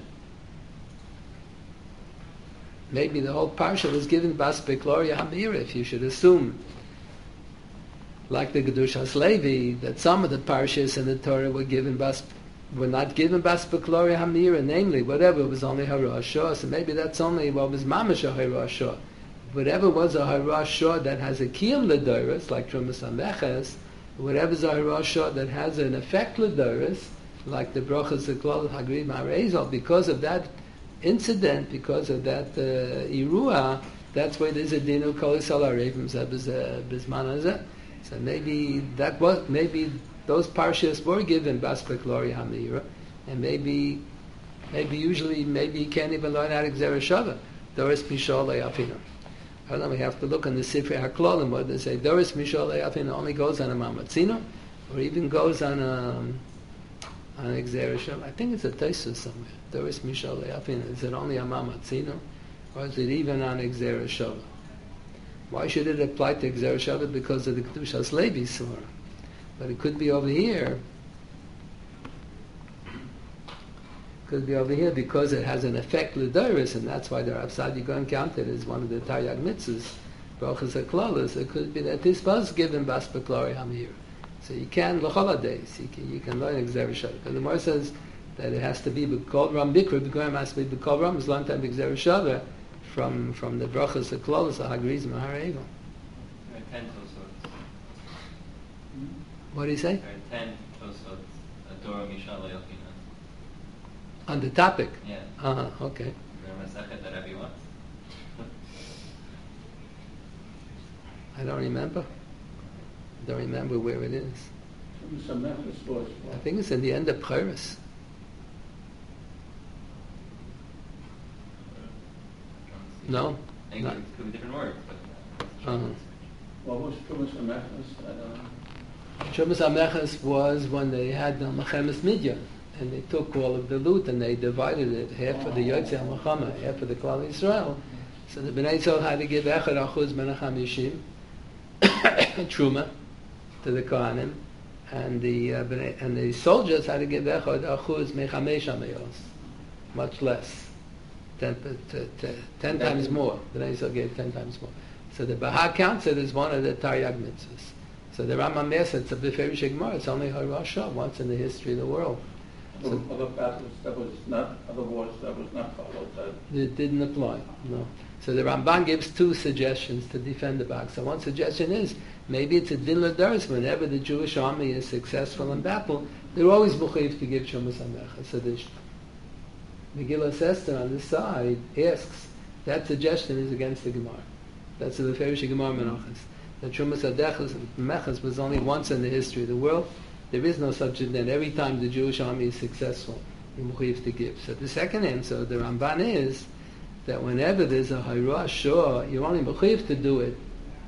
was given Bas Bekloria Hamira, if you should assume, like the Gedushas Levi, that some of the parshas in the Torah were not given Bas Bekloria Hamira, namely whatever was only Harasha. So maybe that's only what was Mamash Harasha. Whatever was a Harasha that has a kiyum l'doros, like Trumas HaMeches, whatever's a Harasha that has an effect l'doros, like the brachas HaKlal Hagriz Maharevel, because of that incident, because of that Irua, that's why there's a din of Kol Yisrael Harev Mezebezeh Bizman Hazeh. So maybe those parshas were given Bas Bekloria Hamira, and maybe you can't even learn out Gzera Shava. Doris Mishal Afina. I don't know, we have to look on the Sifrei HaKlolim where they say Doris Mishal Afina only goes on a Mamatzino, or even goes on an Exer Shabbat. I think it's a Taisus somewhere. Doris Mishal Afina. Is it only a Mamatzino, or is it even on Exer Shabbat? Why should it apply to Exer Shabbat? Because of the Kedushas Levi Surah. But it could be over here. Could be over here because it has an effect l'doris, and that's why the Rav Sadi Gaon counted as one of the Taryag mitzvahs, brachas haklolos. It could be that this was given bas beklori hamir. So you can l'chol days. You can learn Exer Shabbat. Because the Gemara says that it has to be b'kol ram bikra. B'kol has to be b'kol ram. It's long time Exer Shabbat from the brachas haklolos hagriz mahar evil. There are 10 Tosot. What do you say? There are 10 Tosot. Adora Mishal Yochina. On the topic? Yeah. Okay. Is there a Masechet that Rebbe wants? I don't remember. Don't remember where it is. I think it's in the end of Peiros. No? I think it could be different words, but... What was Trumas HaMechas? I don't know. Trumas HaMechas was when they had the Mechemes Midyan, and they took all of the loot and they divided it, half for the Yotzei HaMelchama, half for the Klal Yisrael. So the Bnei Yisrael had to give Echad Achuz Ben HaChamishim, Truma, to the Kohanim, and the soldiers had to give Echad Achuz Mechamesh HaMeyos, much less, 10 times more. The Bnei Yisrael gave 10 times more. So the Baha counts it as one of the Taryag mitzvahs. So the Rambam says it's a Beferish Gemara. It's only Harasha once in the history of the world. So other battles that was not, other wars that was not followed. It didn't apply. No. So the Ramban gives two suggestions to defend the Bach. So one suggestion is maybe it's a din l'daris. Whenever the Jewish army is successful in battle, they're always mechuyev to give Trumas HaMechas. So the Megillah Esther on this side asks that suggestion is against the Gemara. That's the Beferish Gemara Menachos. The Trumas HaMechas was only once in the history of the world. There is no such a din. Every time the Jewish army is successful, you're mechuyev to give. So the second answer, the Ramban, is that whenever there's a Hayrah Shah, you're only mechuyev to do it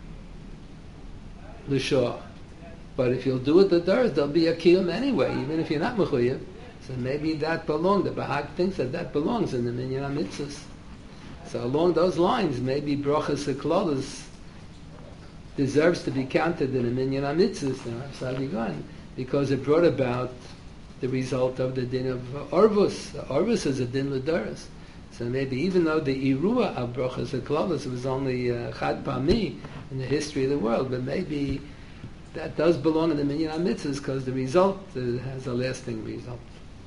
l'Shah. But if you'll do it the Dars, there'll be a kiyum anyway, even if you're not mechuyev. So maybe that belongs. The Bahag thinks that belongs in the Minyan HaMitzvahs. So along those lines, maybe brachas haklolos deserves to be counted in the Minyan HaMitzvahs, because it brought about the result of the din of Arvus. Arvus is a din l'daras. So maybe even though the Irua of brachas haklolos was only Chad Pami in the history of the world, but maybe that does belong in the Minyan HaMitzvahs because the result has a lasting result.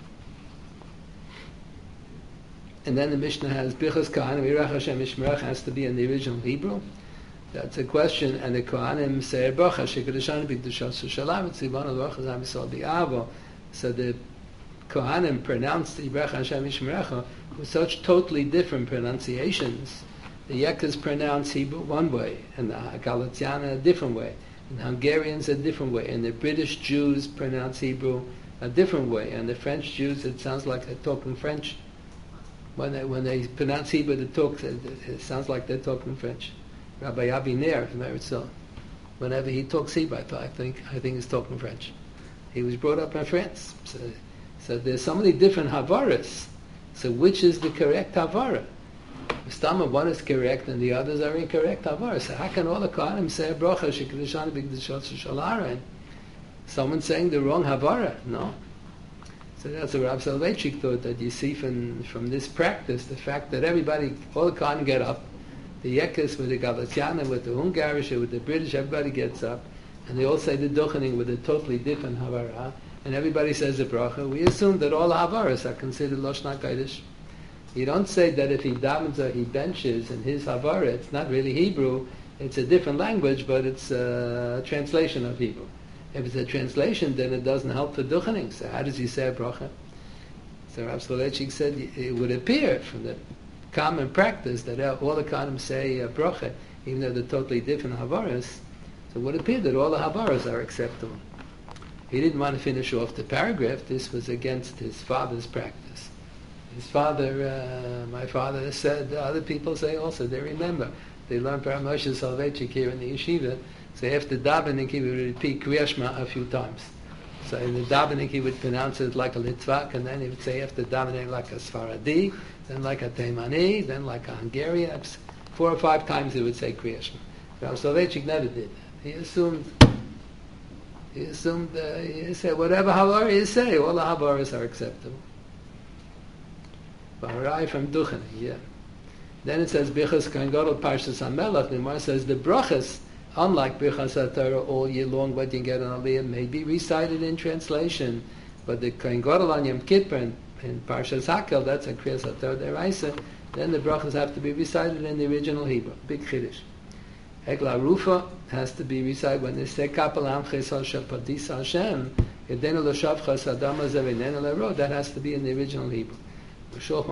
And then the Mishnah has Bichas Kohanim, Yirach Hashem Yishmerach has to be in the original Hebrew. That's a question, and the Kohanim say Bracha Shekadashanu B'Kedushas Shalam Tzivon Al-Rochaz HaMisol B'Avo. So the Kohanim pronounced the Yirach Hashem Yishmerach with such totally different pronunciations. The Yekas pronounce Hebrew one way, and the Galatiana a different way, and the Hungarians a different way, and the British Jews pronounce Hebrew a different way, and the French Jews, it sounds like they're talking French. When they pronounce Hebrew, it sounds like they're talking French. Rabbi Aviner from Eretz Yisrael, whenever he talks Hebrew, I think he's talking French. He was brought up in France. So there's so many different Havaras. So which is the correct Havara? Stama, one is correct and the others are incorrect Havara. So how can all the Kohanim say a bracha shekadashanu b'kedushat shalaran? Someone's saying the wrong Havara. No. So that's what Rav Soloveitchik thought, that you see from this practice, the fact that everybody, all the Kohanim get up, the Yekas with the Galatiana, with the Hungarish, with the British, everybody gets up, and they all say the Duchening with a totally different Havara, and everybody says the bracha. We assume that all Havaras are considered Lashon HaKodesh. You don't say that if he davens or he benches in his Havara, it's not really Hebrew, it's a different language, but it's a translation of Hebrew. If it's a translation, then it doesn't help for Duchening. So how does he say a bracha? So Rav Soloveitchik said it would appear from the common practice that all the Kohanim say a bracha, even though they're totally different Havaras. So it would appear that all the Havaras are acceptable. He didn't want to finish off the paragraph. This was against his father's practice. His father, my father said, other people say also, they remember. They learned Parah Moshe Soloveitchik here in the yeshiva, so after davening he would repeat Kriya Shema a few times. So in the davening he would pronounce it like a Litvak, and then he would say after davening like a Sfaradi, then like a Teimani, then like a Hungarian. 4 or 5 times he would say Kriya Shema. Parah Soloveitchik never did that. He assumed, he said whatever Havara you say, all the Havaras are acceptable. Baharai from Duchen, yeah. Then it says Bichas Kohen Gadol Parshas HaMelech. The Gemara says the brachas, unlike Bichas HaTorah all year long, what you get on Aliyah, may be recited in translation, but the Kohen Gadol on Yom Kippur in Parshas Hakel, that's a Kriyas HaTorah Deraisa, then the brachas have to be recited in the original Hebrew. Big Chiddush. Egla Rufa has to be recited when they say Kapel Amches Hashem Padisa Hashem, Yedenu L'Shavchas Adam Hazeh V'Nenu L'Ro, that has to be in the original Hebrew. So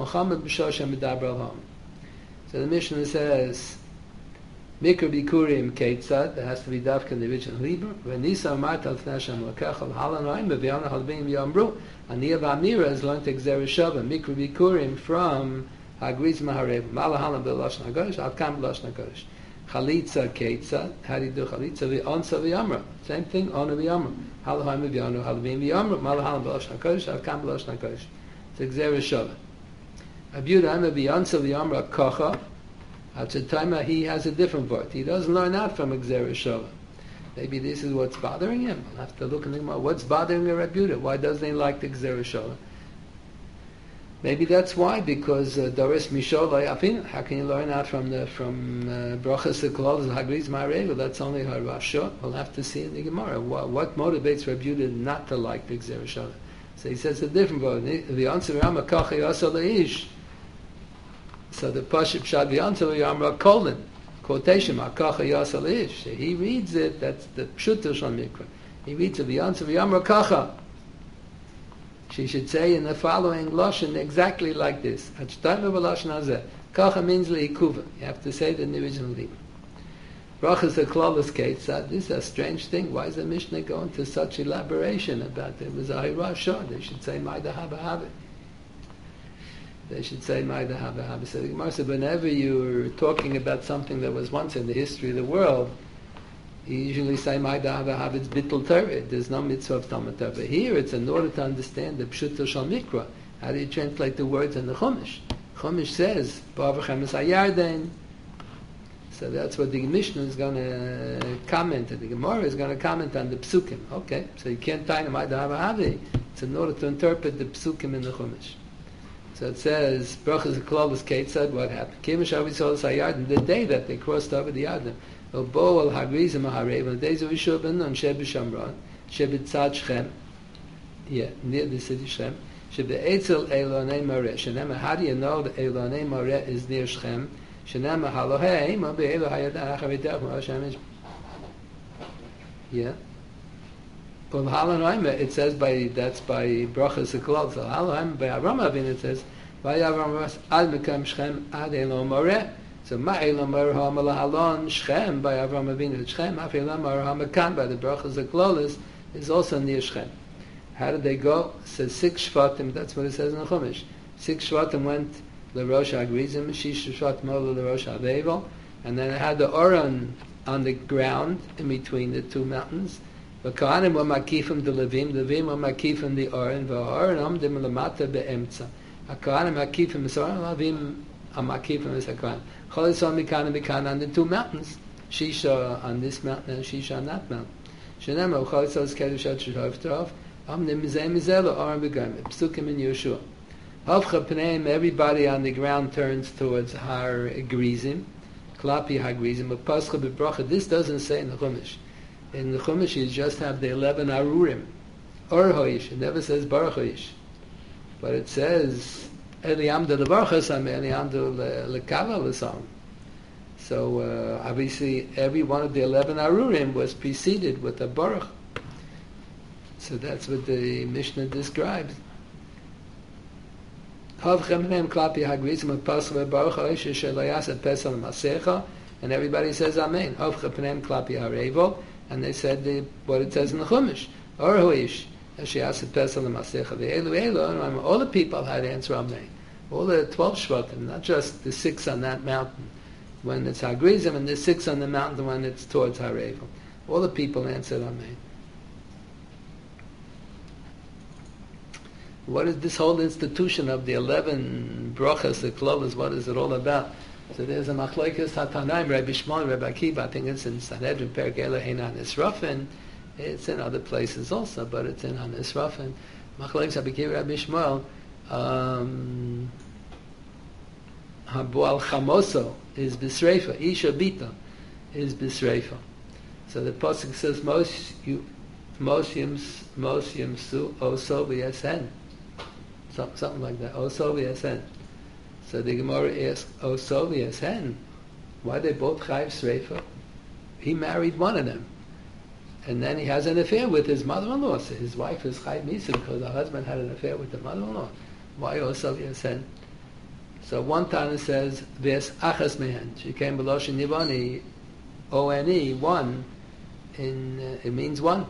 the Mishnah says Mikra Bikurim Keitzad, that has to be dafka in the original Hebrew. V'nisa Amart al Tnasham L'Kechal Halanoim B'V'yana Halbim Yamru. Aniyah V'Amira has learned to Gzera Shava Mikra Bikurim from Hagriz Maharev Malahalam B'Lashon HaGodesh Al-Kam B'Lashon HaGodesh. Chalitza Keitzad, how do you do Chalitza V'Onsa V'Yamra? Same thing, Ona V'Yamra. Halahaim V'Yanu Halbim Yamru Malahalam B'Lashon HaGodesh Al-Kam B'Lashon HaGodesh. It's Gzera Shava. Abiuda B'Yansa V'Yamra Kocha. At the time he has a different word. He doesn't learn that from Gzera Shava. Maybe this is what's bothering him. We'll have to look in the Gemara. What's bothering Abiuda? Why doesn't he like the Gzera Shava? Maybe that's why, because Doris Mishol Afin. How can you learn that from Brachas Sekolov Hagriz Ma'areva? That's only her Rasha. We'll have to see in the Gemara. What motivates Abiuda not to like the Gzera Shava? So he says a different word. The answer Rama Kacha Yasa Leish. So the Pashut Pshat V'Yansa V'Yamra colon quotation Makacha Yasa Leish. He reads it. That's the Pshuta Shal Mikra. He reads it V'Yansa V'Yamra Kacha. She should say in the following lashon exactly like this. Hachtaima v'lashon hazeh. Kacha means leikuva. You have to say it in the original Hebrew. Brachas Eklolos Keitzad. This is a strange thing. Why is the Mishnah going to such elaboration about it? It was a Hirashah. They should say Maida Haba Haba. They should say Maida Haba Haba. So the Gemara said, whenever you're talking about something that was once in the history of the world, you usually say Maida Haba Haba. It's Bittul Torah. There's no mitzvah of Talmud Torah. But here it's in order to understand the Pshuta Shal Mikra. How do you translate the words in the Chumash? Chumash says Ba'avachem es hayarden. So that's what the Mishnah is going to comment, and the Gemara is going to comment on the Psukim. Okay, so you can't tie them Maida Haba Haba. It's in order to interpret the Psukim in the Chumash. So it says, Brachas Eklolos Keitzad, what happened? Kimishav Yisrael Sayarden, the day that they crossed over the Yarden. Bo al Hagrizim Maharev, on the days of Yeshua ben Nun, Sheb Shamron, Sheb Tzad Shechem, near the city Shechem, Sheb Eitzel Eilonei Mareh. Shenema, how do you know that Eilonei Mareh is near Shechem? Shenema Halohei, Ma Be'elo Hayadan Achavidach, Ma Hashem. Yeah. Well, Halanoim, it says that's by Brachas Eklolos. So Halanoim by Avram Avinu it says, by Avram Ad Mekam Shechem Ad Eilon Mareh. So Ma'elam Marah Malahalon Shechem by Avram Avinu. Shechem Afilam Marah Makan by the Brachas Eklolos is also near Shechem. How did they go? It says 6 Shvatim. That's what it says in the Chumash. 6 Shvatim went LeRosh Hagrizim, 6 Shvatim over LeRosh Havevel, and then it had the Oron on the ground in between the two mountains. The Kohanim were makifim the Levim were makifim the Oron. The Oron amdim lamata be'emtza. The Kohanim makifim the Oron, Levim makifim the Kohanim. Cholisol mikana mikana on the two mountains. Shisha on this mountain and Shisha on that mountain. Shenema cholisol skedushat shirov amdim mizeh mizelo Oron begoyim. Psukim in Yeshua. Havcha pneim, everybody on the ground turns towards Har Grizim. Klapi Har Grizim. But Pascha bebracha. This doesn't say in the Chumash. In the Chumash, you just have the 11 Arurim. Or Hoish. It never says Baruch Hoish. But it says Eliamda levarchasam, Eliamda lekava l'sam. So obviously, every one of the 11 Arurim was preceded with a Baruch. So that's what the Mishnah describes. And everybody says Amen. And they said what it says in the Chumash. All the people had to answer Amen. All the 12 Shvatim, not just the 6 on that mountain when it's Hagrizim, and the 6 on the mountain when it's towards Harevel. All the people answered Amen. What is this whole institution of the 11 brachas, the klovas, what is it all about? So there's a machlokes hatanaim, Rabbi Shmuel, Rabbi Akiva, I think it's in Sanhedrin, Perek Eleh Hein HaNisrafin. It's in other places also, but it's in HaNisrafin. Machlokes Rabbi Akiva, Rabbi Shmuel, Habual Chamoso is Bisreifa, Isha Bita is Bisreifa. So the pasuk says, Mos Yimsu Oso V'Yesen. Something like that. Oso V'Yesen. So the Gemara asks, Oso V'Yesen, why they both Chayiv Sreifa? He married one of them. And then he has an affair with his mother-in-law. So his wife is Chayiv Misa because her husband had an affair with the mother-in-law. Why Oso V'Yesen? So one Tana says, V'Yes Achas Mehen. She came below Shinivani, O-N-E, one. It means one.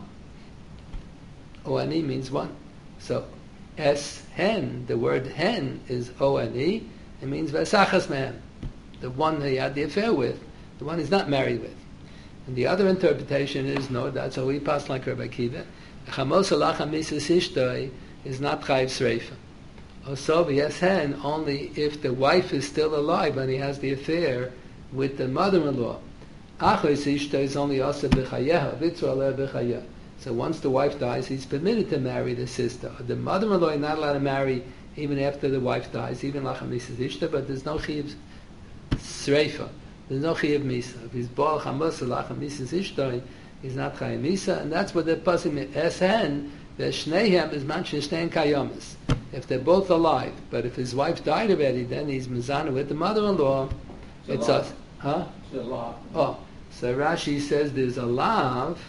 O-N-E means one. So S hen, the word hen is O-N-E. It means Vesachas man, the one he had the affair with, the one he's not married with. And the other interpretation is no, that's how we pass like Rabbi Akiva. Chamos alacha misas ishtoi is not chayiv sreifa. Also, yes hen only if the wife is still alive when he has the affair with the mother-in-law. Achos ishta is only also b'chayeha, vitzur aleh b'chayeha. So once the wife dies, he's permitted to marry the sister. The mother-in-law is not allowed to marry even after the wife dies, even lachem misas ishta, but there's no chiyuv sreifa. There's no chiyuv misa. If he's bal chamos lachem misas ishta, he's not chiyuv misa, and that's what the pasuk means. Esen, the shneihem is manchin shtein kayomis. If they're both alive, but if his wife died already, then he's mizana with the mother-in-law. It's us, huh? It's a law. Oh. So Rashi says there's a lav,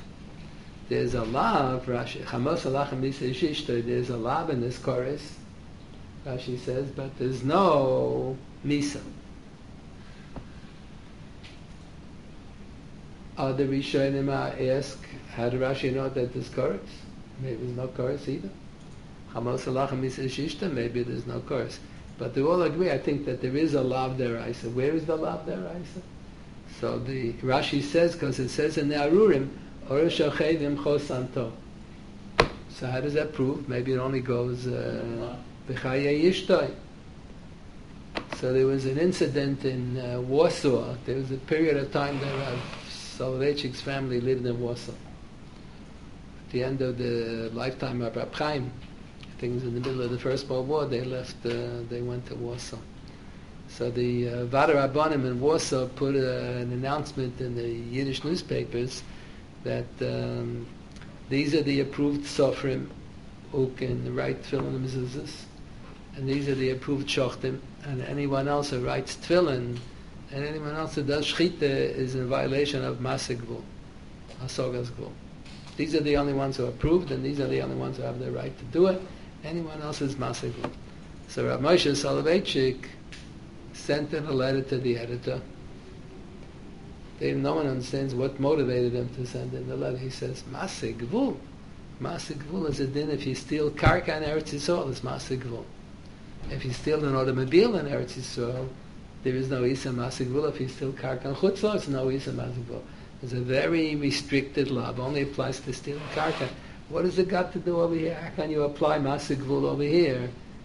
Rashi, Chamos alachem misas ishta, there's a lav in this chorus, Rashi says, but there's no misa. Other Rishonim ask, how do Rashi know that there's chorus? Maybe there's no chorus either. Chamos alachem misas ishta, maybe there's no chorus. But they all agree, I think, that there is a lav deraisa. Where is the lav deraisa? So the Rashi says, because it says in the Arurim, Orish Ochevim Chosanto. So how does that prove? Maybe it only goes B'chayei Yishtoi. So there was an incident in Warsaw. There was a period of time that Soloveitchik's family lived in Warsaw. At the end of the lifetime of Rab Chaim, I think it was in the middle of the First World War, they left, they went to Warsaw. So the Vada Rabbanim in Warsaw put an announcement in the Yiddish newspapers that these are the approved sofrim who can write tefillin and mezuzahs, and these are the approved shochtim, and anyone else who writes tefillin and anyone else who does shchita is in violation of Masig Gvul, Hasogas Gvul. These are the only ones who are approved, and these are the only ones who have the right to do it. Anyone else is Masig Gvul. So Rav Moshe Soloveitchik sent in a letter to the editor. No one understands what motivated him to send in the letter. He says, Masig Gvul. Masig Gvul is a din if you steal karka in Eretz Yisrael, it's Masig Gvul. If you steal an automobile in Eretz Yisrael, there is no Isa Masig Gvul. If you steal karka in Chutz La'aretz, it's no Isa Masig Gvul. It's a very restricted law. It only applies to stealing karka. What has it got to do over here? How can you apply Masig Gvul over here?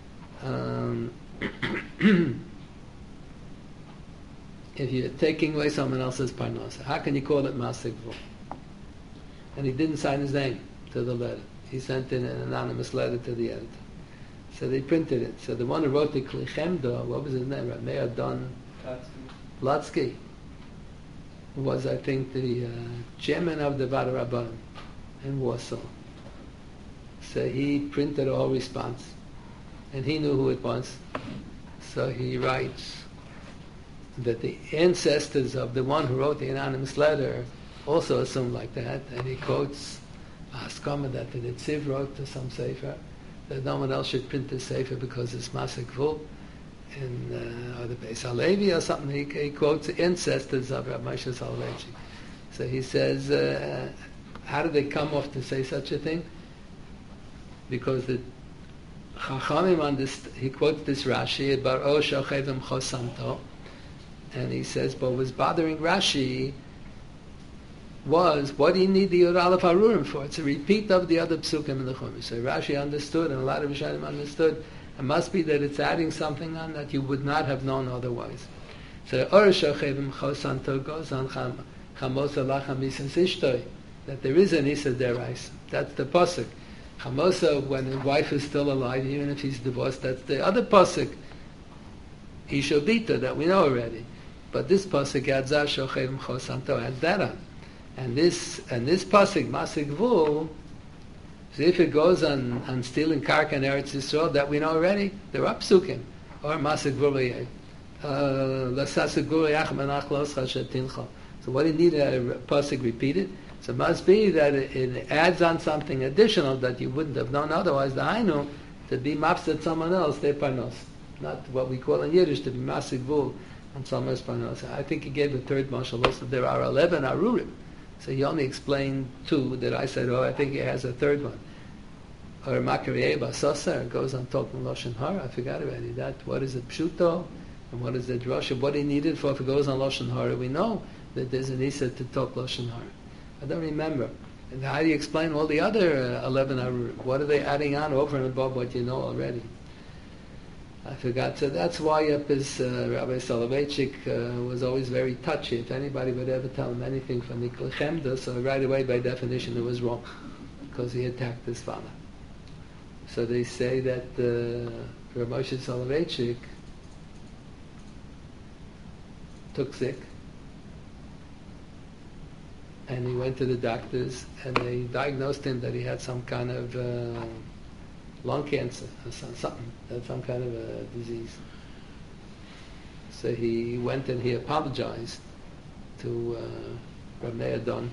If you're taking away someone else's parnasa, how can you call it Masig Gvul? And he didn't sign his name to the letter. He sent in an anonymous letter to the editor. So they printed it. So the one who wrote the Kli Chemda, what was his name? Meir Don Blatsky, was, I think, the chairman of the Vada Rabbanim in Warsaw. So he printed a whole response. And he knew who it was. So he writes that the ancestors of the one who wrote the anonymous letter also assumed like that, and he quotes a haskama that the Netziv wrote to some sefer that no one else should print this sefer because it's Masig Gvul, or the Beis Halevi or something. He quotes the ancestors of Rav Moshe Soloveitchik. So he says, how did they come off to say such a thing? Because the Chachamim he quotes this Rashi, Bar O Shochevim Chosanto, and he says, but what was bothering Rashi was, what do you need the Yud Aleph Arurim for? It's a repeat of the other psukim in the Chumash. So Rashi understood, and a lot of Rishonim understood, it must be that it's adding something on that you would not have known otherwise. So Or Shochevim Chosanto goes on Chamosa Lacham Isas Ishtoi, that there is an Isa Derais. That's the pasuk. Chamosa, when his wife is still alive, even if he's divorced, that's the other pasuk. Isha Bita, that we know already. But this pasuk, Yadzah Shochevim Chosanto, adds that on. And this pasuk, Masik Vul, so if it goes on stealing karka in Eretz Yisrael, that we know already, there are psukim. Or Masik Vul, Lasasik Guru Yachmanach Loscha Shetincha. So what do you need a pasuk repeated? So it must be that it adds on something additional that you wouldn't have known otherwise. The Ainu, to be mafsed someone else, they parnos. Not what we call in Yiddish, to be masik vul on someone else parnos. I think he gave a third mashal also. There are 11 arurim. So he only explained 2 that I said, I think he has a third one. Or Makariyeh Basosar goes on talking Lashon Hara. I forgot already that. What is it, Pshuto? And what is the drasha? What he needed for if it goes on Lashon Hara? We know that there's an Isa to talk Lashon Hara. I don't remember. And how do you explain all the other 11 arurim? What are they adding on over and above what you know already? I forgot. So that's why Rabbi Soloveitchik was always very touchy. If anybody would ever tell him anything from Nikol Chemda, so right away by definition it was wrong, because he attacked his father. So they say that Rabbi Moshe Soloveitchik took sick, and he went to the doctors, and they diagnosed him that he had some kind of lung cancer or some kind of a disease. So he went and he apologized to Rav Meir Don,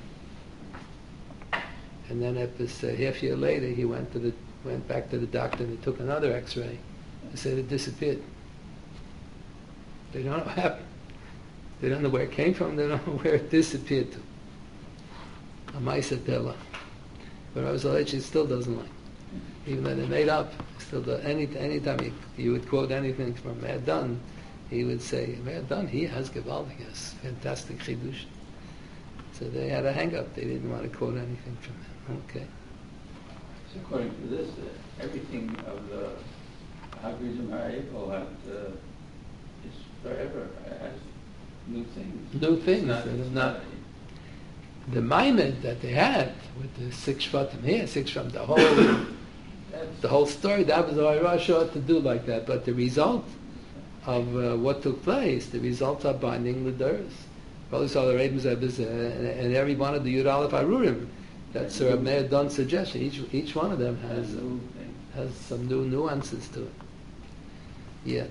and then half a year later he went back to the doctor and he took another X-ray. They said it disappeared. They don't know what happened. They don't know where it came from. They don't know where it disappeared to. A Maisa Tela. But Rabbi Soloveitchik still doesn't like. Even though they made up, still anytime you would quote anything from Meir Don, he would say, Meir Don, he has Gevaldig, yes, fantastic chidush. So they had a hang-up. They didn't want to quote anything from him. Okay. So according to this, everything of the Hagrizim HaEvel is forever. It has new things. New things. Not the Maimed that they had with the 6 Shvatim here, 6 Shvatim, the whole story, that was all Rosh ought to do like that. But the result of what took place, the results are binding the Duras. Probably saw the Ravens and every one of the Yud Aleph Arurim. That's Rav Meir Don's suggestion. Each one of them has some new nuances to it. Yeah.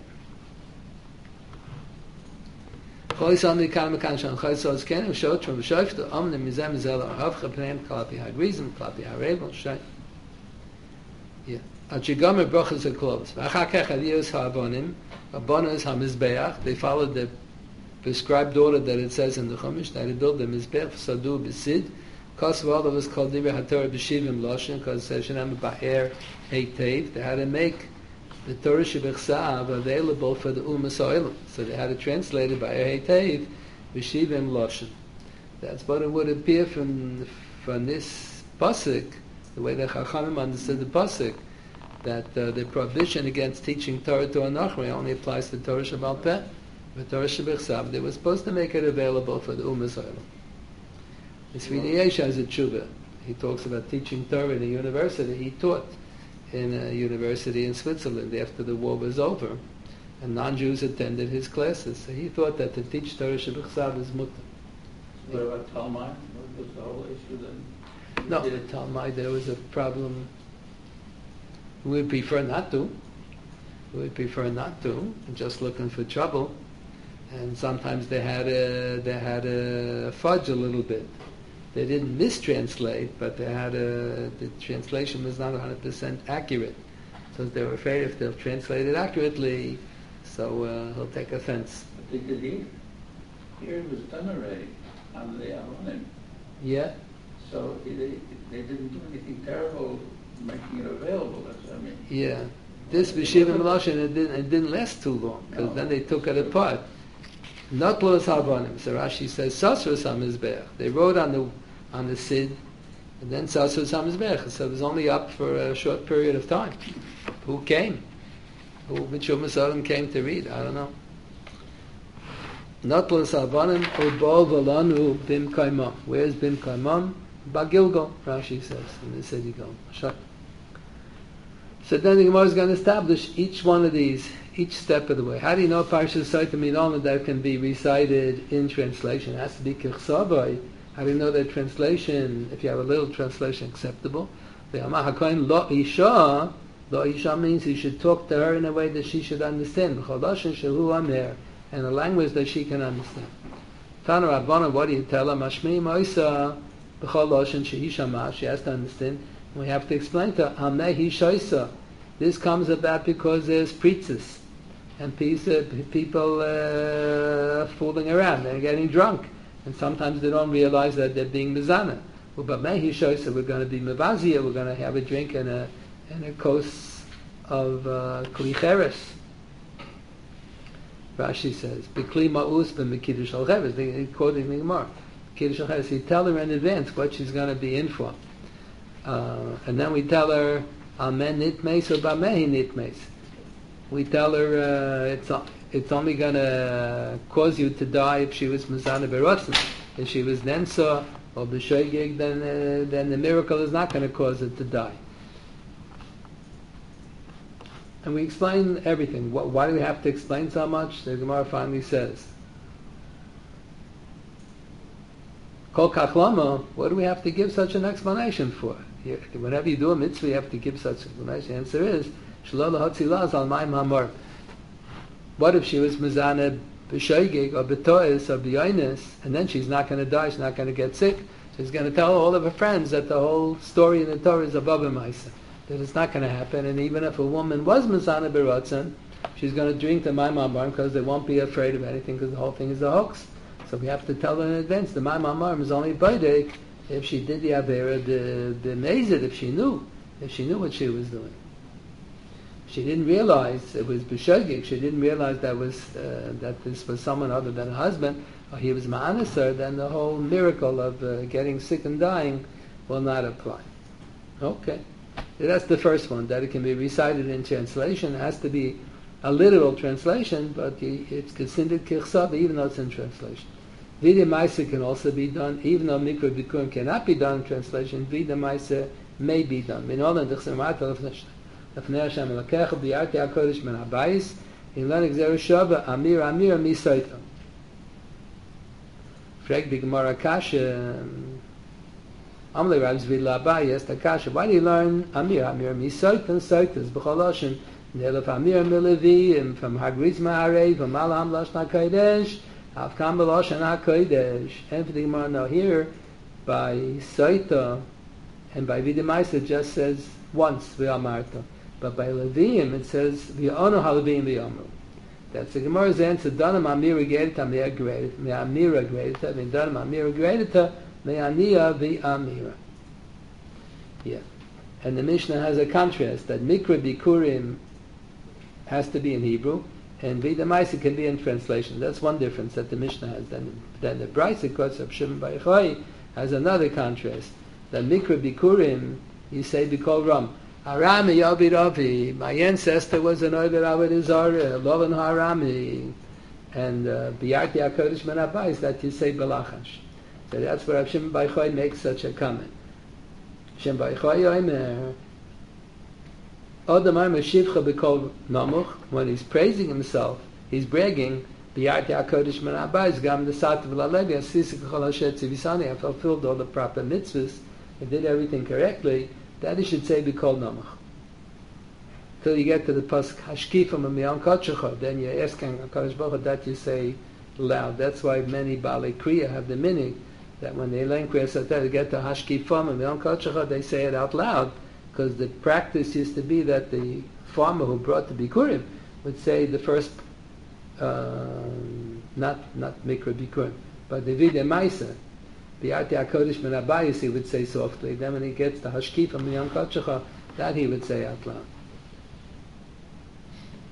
All these other kind of mechanics, so it's kind of short from Shoif to Omne Mizem Zela Havcha Pneim Klapi Hagrizim Klapi Harevel Shay. Yeah. Achigomer brachas are closed. V'achakech aliyos ha'avonim, abonos ha'mizbeach. They followed the prescribed order that it says in the Chumash that they build the mizbeach sadu b'sid. Because all of us called Divrei HaTorah b'shivim loshen, because it says Shenam ba'er heitev. They had to make the Torah Shebechsav available for the Umas Oilam. So they had to translate it by Heitev, B'Shivim Loshen. That's what it would appear from this pasuk, the way the Chachamim understood the pasuk, that the prohibition against teaching Torah to Anachri only applies to Torah Shebal Peh. But Torah Shebechsav, they were supposed to make it available for the Umas Oilam. The Sfini Yesh has a tshuva. He talks about teaching Torah in a university. He taught in a university in Switzerland after the war was over, and non-Jews attended his classes. So he thought that to teach Torah Shebechsav is mutter. What about Talmud? What was the whole issue then? No, the Talmud, there was a problem. We would prefer not to. Just looking for trouble. And sometimes they had a fudge a little bit. They didn't mistranslate, but the translation was not 100% accurate. So they were afraid if they'll translate it accurately, so he'll take offense. But they did here. Here it was done already on the Avonim. Yeah. So they didn't do anything terrible making it available, that's what I mean. Yeah. this B'Shiva Meloshin, it didn't last too long, because then they took it apart. Not Los Havanim. So Rashi says, Sasros HaMizbeach. They wrote on the Sid, and then Sasros HaMizbeach. So it was only up for a short period of time. Who came? Who B'Shuv Masarim came to read? I don't know. Not Los Havanim, Ubal Valanu Bim Kaimam. Where's Bim Kaimam? Bagilgal, Rashi says, in the Sid Yigol. So then the Gemara is going to establish each one of these, each step of the way. How do you know Parshas Sotah Minolna that can be recited in translation? It has to be Kichsavai. How do you know that translation, if you have a little translation, acceptable? The Amah HaKohen Lo Isha means you should talk to her in a way that she should understand. B'chodashin Shehu Amer, and a language that she can understand. Tana Rabbana, what do you tell her? Mashmi Moisa B'chodashin Shehi Shama, she has to understand. We have to explain to her, Amehi Shoisa. This comes about because there's preachers and people fooling around. They're getting drunk. And sometimes they don't realize that they're being mizana. But Mehi Shoisa, we're going to be mevazia, we're going to have a drink and a kos of kli cheres. Rashi says, B'kli ma'us b'mekiddush al cheres. They're quoting the Gemara. Kiddush al cheres. You tell her in advance what she's going to be in for. And then we tell her, Amen nitmeis or Bamehi nitmeis. We tell her it's only going to cause you to die if she was Mizana Berotzen. If she was Nensa or B'shoigig, then the miracle is not going to cause her to die. And we explain everything. Why do we have to explain so much? The Gemara finally says, Kol kach lama, what do we have to give such an explanation for? Whenever you do a mitzvah, you have to give such an explanation. The answer is, Shelo lahotzilaz al mayim hamor. What if she was mizana b'shoigig or b'tois or b'yonis, and then she's not going to die, she's not going to get sick. She's going to tell all of her friends that the whole story in the Torah is above a ma'isa, that it's not going to happen. And even if a woman was mizana b'rotzen, she's going to drink the mayim hamor because they won't be afraid of anything because the whole thing is a hoax. So we have to tell her in advance. The mayim hamor is only b'ydek if she did the avera, the mezid, if she knew what she was doing. She didn't realize it was b'shogig. She didn't realize that this was someone other than her husband, or he was ma'aneser. Then the whole miracle of getting sick and dying will not apply. Okay, that's the first one. That it can be recited in translation. It has to be a literal translation, but it's considered kichsav even though it's in translation. Vida Maisa can also be done, even though Mikra Bikurim cannot be done in translation. Vida Maisa may be done. לפני השם אלוקיך ביארתי הקודש מן הבייס אם לא נגזר שווה אמיר מסייטו. Frag the Gemara Kasha Amalei Rav Zvi Labai, yes, the Kasha, why do you learn Amir misaitan saitas b'choloshin Nelef Amir Milevi from Hagriz Ma'arei from Malam Lashna Kodesh Avkam B'Loshan HaKodesh. And for the Gemara now here by Saita and by Vidamaisa it just says once V'Amarta. But by Leviim it says V'Ono HaLeviim V'Yomu. That's the Gemara's answer. Danam Amira Gredita Me'Agredita Me'Amira Gredita Danam Amira Gredita Me'Aniya V'Amira. Yeah. And the Mishnah has a contrast that Mikra Bikurim has to be in Hebrew and Vidamaisa can be in translation. That's one difference that the Mishnah has. Then the Brisa, of course, of Shimon Bar Yochai has another contrast. That Mikra Bikurim, you say Bikol Ram. Arami Yavid Avi, my ancestor was an Ovid Avodah Zarah, Lovan Harami, and Biyarti HaKodesh Men Abayis, that you say Belachash. So that's where Shimon Bar Yochai makes such a comment. Shimon Bar Yochai Omer, Odamar Meshivcha Bikol Namuch, when he's praising himself, he's bragging, Biyarti HaKodesh Men Abayis, Gam the Sat V'Lalevi, Asisi K'chol Asher Tzivisani, I fulfilled all the proper mitzvahs, I did everything correctly, that he should say B'kol Namach. Till you get to the pasuk Hashkifam Miyan Kotchecha, then you're asking HaKadosh Baruch Hu that you say loud. That's why many Baalei Kriya have the meaning that when they learn Kriya Sateh, they get to Hashkifam Miyan Kotchecha, they say it out loud, because the practice used to be that the farmer who brought the Bikurim would say the first, not Mikra Bikurim, but the Vidya Maisa. Biyarti HaKodesh Men Abayis, he would say softly. Then when he gets the Hashkif from the Yom Kotchecha, that he would say out loud.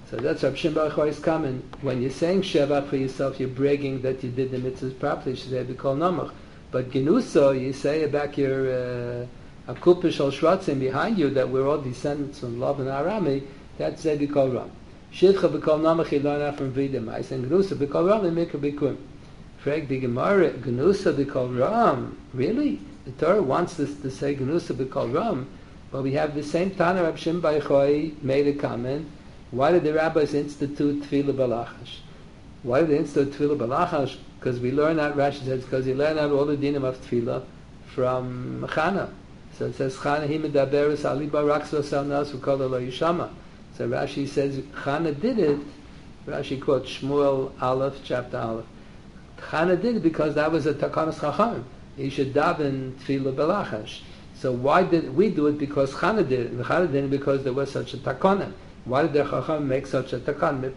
So that's Rav Shimon Bar Yochai's comment. When you're saying Shevach for yourself, you're bragging that you did the mitzvahs properly. You should say B'kol Namach. But Genuso, you say about your Akupa Shal Shvatzim behind you that we're all descendants from Lavan and Arami. That's B'kol Ram. Shivcha B'kol Namach you learn out from Vida Mais. And Genuso B'kol Ram and Mikra B'kum. Frag the Gemara, Genusa B'kol Ram. Really? The Torah wants us to say Genusa B'kol Ram. But we have the same Tana Rav Shimon Bar Yochai made a comment. Why did the rabbis institute Tefillah Balachash? Why did they institute Tefillah Balachash? Because we learn out, Rashi says, because you learn out all the dinim of Tefillah from Chana. So it says, Chana hi medaberes ali barakso sal nas v'kol lo yishama. So Rashi says, Chana did it. Rashi quotes Shmuel Aleph, chapter Aleph. Chana did it because that was a takanas chacham. He should daven Tefillah Balachash. So why did we do it? Because Chana did it. And Chana did it because there was such a takana. Why did the Chacham make such a takana?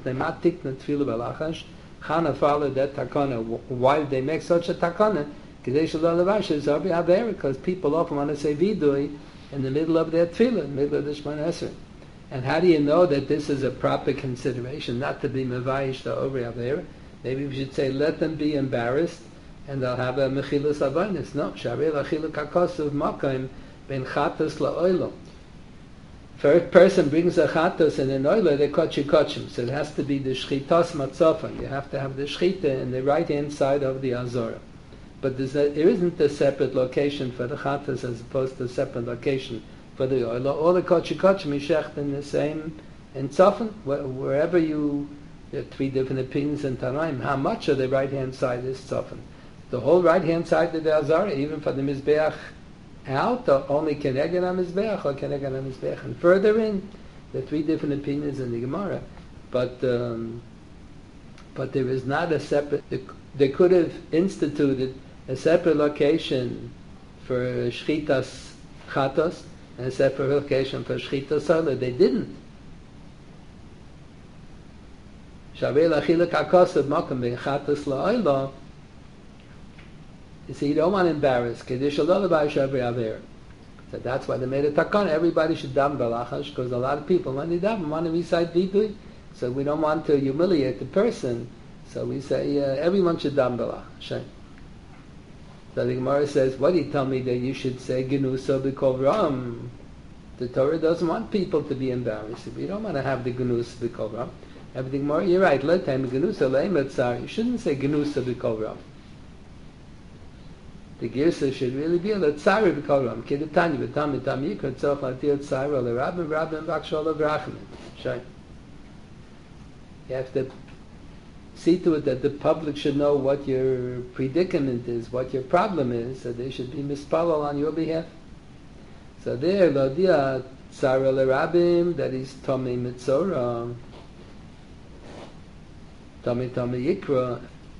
Chana followed that takana. Why did they make such a takana? Because people often want to say vidui in the middle of their tefillah, in the middle of the Shemona Esrei. And how do you know that this is a proper consideration, not to be mevayish to over avera? Maybe we should say, let them be embarrassed, and they'll have a mechilas avanis. No, sharei lachiluk hakosav makom ben chatas la'olam. First person brings a chatos and an oila, they kochim. So it has to be the shchitas matzofan. You have to have the shchita in the right hand side of the azora. But there isn't a separate location for the chatos as opposed to a separate location for the oila. All the kochim is shecht in the same in tzofan. Wherever there are three different opinions in Tanaim. How much of the right hand side is tzofan? The whole right hand side of the azora, even for the mizbeach out, or only Keneged HaMizbeach or Keneged HaMizbeach. And further in, there are three different opinions in the Gemara. But there is not a separate... They could have instituted a separate location for Shchitas Chatos and a separate location for Shchitas Oila. They didn't. Shavei L'Achiluk HaKosav Mokum Ben Chatos L'Oila. You see, you don't want to embarrass. So that's why they made a takana. Everybody should daven balachash, because a lot of people, when they daven, want to recite deeply. So we don't want to humiliate the person. So we say, everyone should daven balachash. So the Gemara says, what do you tell me that you should say genusa b'kol ram? The Torah doesn't want people to be embarrassed. We don't want to have the genusa b'kol ram. Everything more, you're right. Let time genusa leimetzar. You shouldn't say genusa b'kol ram. The girsa should really be a tzara b'kol ram. Kidatani v'tam v'tam yikra tzorch latir tzara l'rabim rabim v'akshol l'vrachim. You have to see to it that the public should know what your predicament is, what your problem is, so they should be mispalal on your behalf. So there, l'odia tzara l'rabim, that is tomei mitzora, tomei yikra.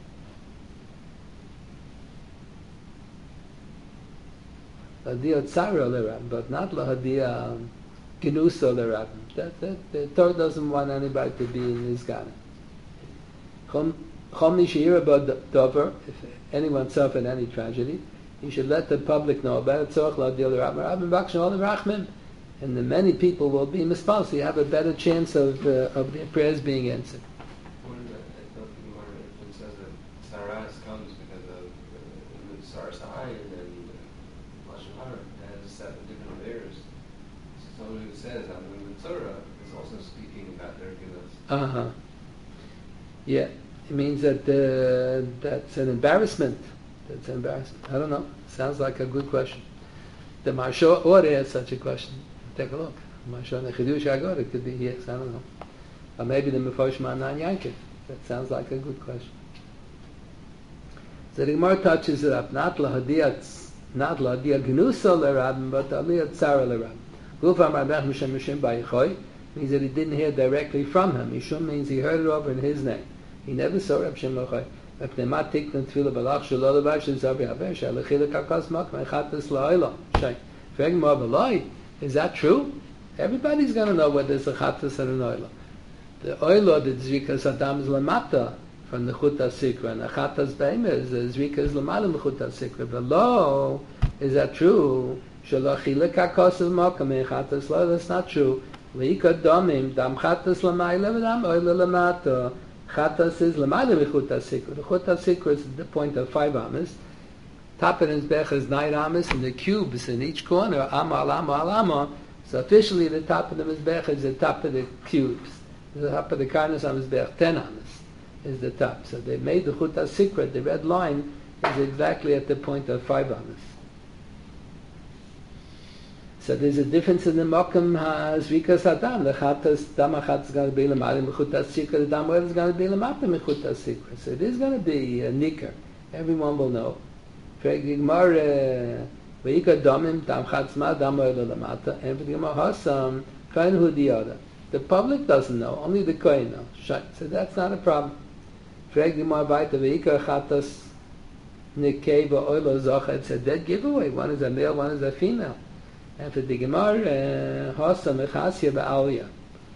Lahadia tzara l'rabim, but not lahadia genusa l'rabim. The Torah doesn't want anybody to be in his garden. Chom nishir about dover, if anyone suffered any tragedy, he should let the public know about it. Tzorch lahadia l'rabim, rabim v'akshol l'vrachim, and the many people will be mispal, so you have a better chance of their prayers being answered. It says that saras comes because of the saras and then has 7 different layers. So it says that when the Torah is also speaking about their gilus. Yeah, it means that that's an embarrassment. That's an embarrassment. I don't know. Sounds like a good question. The Marsha Ore has such a question. Take a look. Marsha Nechidush Agor, it could be yes. I don't know. Or maybe the Mefosh Ma'anan Yankiv. That sounds like a good question. So the Gemara touches it up. Not lahadia genusa l'rabim, but aliyah tzara l'rabim. Gufam Rabbeinu Mishim Bar Yochai means that he didn't hear directly from him. Mishum means he heard it over in his name. He never saw Reb Shimon Bar Yochai. Is that true? Everybody's going to know whether it's a chatas and an oila. The oila, the zrikas adam is lamata from the chuta sikra, and the chatas be'ema is the zrikas lamala mechuta sikra. Below, is that true? That's not true. Ve'ika domim, dam chatas l'mayla, v'dam oila l'mata. Chatas is l'mayla v'chut ha'sikra. The chut ha'sikra is the point of 5 amas. Top of the Mizbech is 9 amas, and the cubes in each corner, amma, amma, amma. So officially the top of the Mizbech is the top of the cubes. The top of the Karnas on Mizbech, 10 amas, is the top. So they made the chut ha'sikra, the red line, is exactly at the point of 5 amas. So there's a difference in the Mokum Zvikas Adam. The Chatas, Dam Achat is going to be Lamadim Mechut HaSikra, the Dam Oel is going to be Lamadim Mechut HaSikra. So it is going to be a Nicker. Everyone will know. Frag Gimar, Ve'ika Domim, Dam Chatzma, Dam Oel Lamata, and for the Gimar Hassam, Kohen Hu the other. The public doesn't know, only the Kohen knows. So that's not a problem. Frag Gimar Vaita, Ve'ika Chatas, Nikei Ba'oil Zocha, it's a dead giveaway. One is a male, one is a female. And for the Gemara, Hossa Mechasya Ba'aliyah.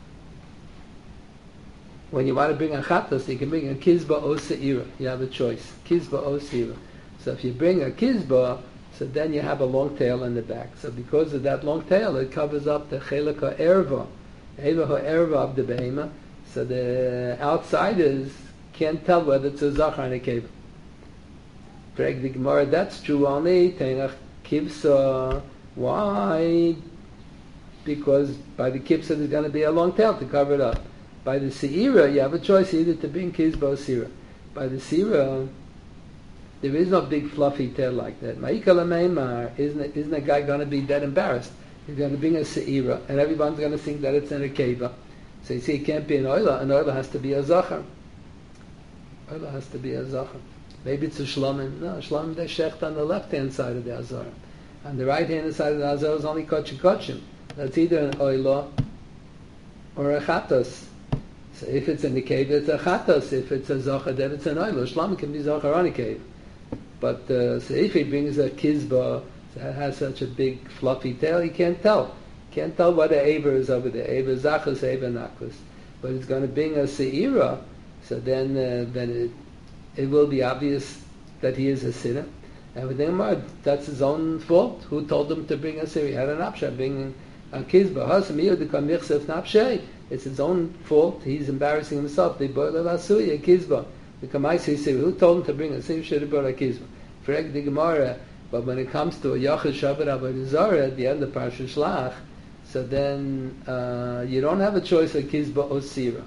When you want to bring a Chatas, you can bring a Kizba or Se'ira. You have a choice, Kizba or Se'ira. So if you bring a Kizba, so then you have a long tail in the back. So because of that long tail, it covers up the Chelak HaErva, Eva HaErva of the Behema. So the outsiders can't tell whether it's a Zachar and a Keva. For the Gemara, that's true only, Tenach Kivsa. Why? Because by the kipsa there's going to be a long tail to cover it up. By the seira, you have a choice either to bring kizba or seira. By the seira, there is no big fluffy tail like that. Ma'ikal Meimar, isn't a guy going to be that embarrassed? He's going to bring a seira, and everyone's going to think that it's in a keva. So you see, it can't be an oila has to be a zachar. Oila has to be a zachar. Maybe it's a shlomim. No, shlomim they shecht on the left-hand side of the azar. On the right-hand side of the azar is only kochim. That's either an oila or a chatas. So if it's in the cave, it's a chatas. If it's a zocha, then it's an oila. Shlam can be zocha on a cave. But so if he brings a kizba that has such a big fluffy tail, you can't tell. Can't tell what the aver is over there. Aver zachas, aver naklas. But it's going to bring a seira, so then it will be obvious that he is a sinner. And with Neymar, that's his own fault. Who told him to bring a seira? He had an apsha, bringing a kizba. It's his own fault. He's embarrassing himself. They brought a lasuya, a kizba. Who told him to bring a seira? Should have brought a kizba. Frag the Gemara. But when it comes to a Yachid Shabbat Avodah Zarah at the end of Parsha Shlach, so then you don't have a choice of kizba or seira.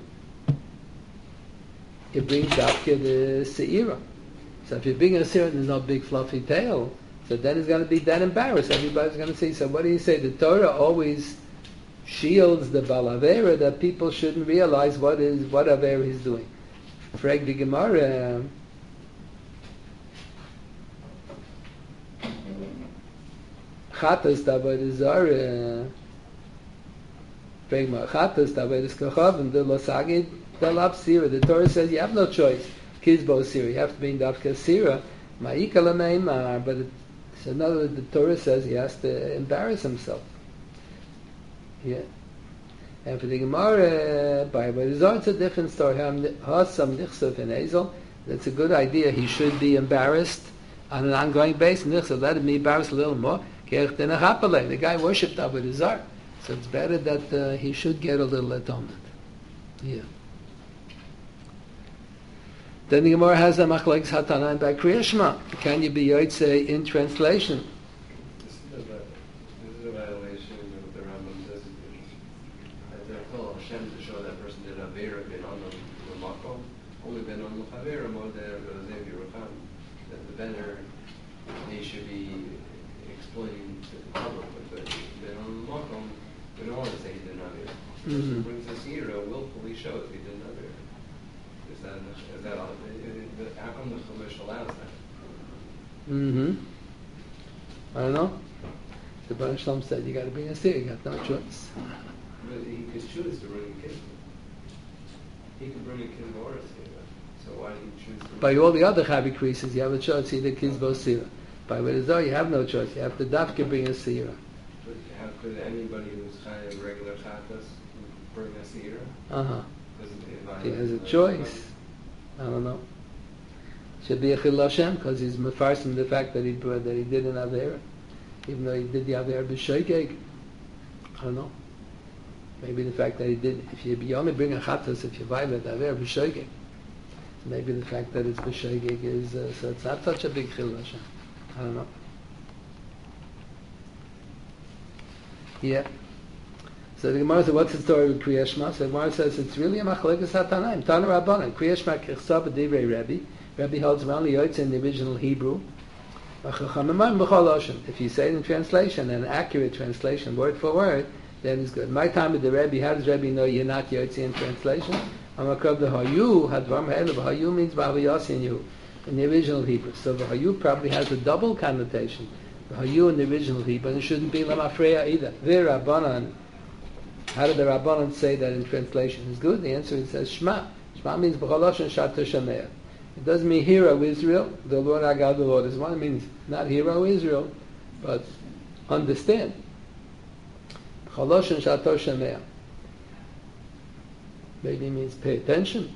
You bring dafka the seira. So if you bring a seira and there's no big fluffy tail, so then it's going to be that embarrassed. Everybody's going to say, so what do you say? The Torah always shields the balavera that people shouldn't realize what avera he's doing. Frag the Gemara. Chatas d'avodah zarah. Frag ma chatas d'avodah kachavim the losagid delab sira. The Torah says you have no choice. Kizbo sira. You have to be in dafka sira. Ma'ika l'meimar. But it's another. The Torah says he has to embarrass himself. Yeah. And for the Gemara, by avodah zarah, it's a different story. Hasam nichsav in Ezel. That's a good idea. He should be embarrassed on an ongoing basis. Nichsav, let him be embarrassed a little more. The guy worshipped avodah zarah, so it's better that he should get a little atonement. Yeah. Then the Gemara has a machlokes hatanaim by Kriya Shema. Can you be yotze in translation? This is a violation of the Rambam says. They're told Hashem to show that person did avera ben on the makom, only ben on the chavera more than Zev Yerucham. That the better he should be explaining to the public, but ben on the makom, we don't want to say he did not avera. The person brings a seira, willfully shows he did not avera. Is that all? How come the Chumash allows that? I don't know. The Baruch Shalom said you got to bring a seira. You got no choice. But he could choose to bring a kid. He could bring a kid or a seira. So why did he choose to By all the other Chavi creases, you have a choice either kizba or seira. By avodah zarah, you have no choice. You have to dafka bring a seira. But how could anybody who's kind of regular chatas bring a seira? He has a choice. I don't know. Should be a chil Hashem because he's mefarsim the fact that he did an avera, even though he did the avera b'shoigeg. I don't know. Maybe the fact that he did, if you only bring a chatas if you violate aver b'shogeg. Maybe the fact that it's b'shogeg is, so it's not such a big chilul Hashem. I don't know. Yeah. So the Gemara says, what's the story with Kriya Shema? So the Gemara says, it's really a machlekes hatanaim. Tana Rabbanan. Kriya Shema kechsav b'divrei Rebbe. Rebbe holds around the Yotze in the original Hebrew. If you say it in translation, an accurate translation, word for word, then it's good. My time with the Rebbe, how does Rebbe know you're not Yotze in translation? Amakrav the Hayu, Hadvar Me'elev. Hayu means B'havayasi in you, in the original Hebrew. So the Hayu probably has a double connotation. The Hayu in the original Hebrew, and it shouldn't be Lamafreya either. Vir Rabbanan. How did the Rabbanan say that in translation is good? The answer is, it says Shema. Shema means B'chalosh and Shato Shameah. It doesn't mean hear, O Israel, the Lord our God, the Lord is one. It means not hear, O Israel, but understand. Chalosh and Shato Shameah. Maybe it means pay attention.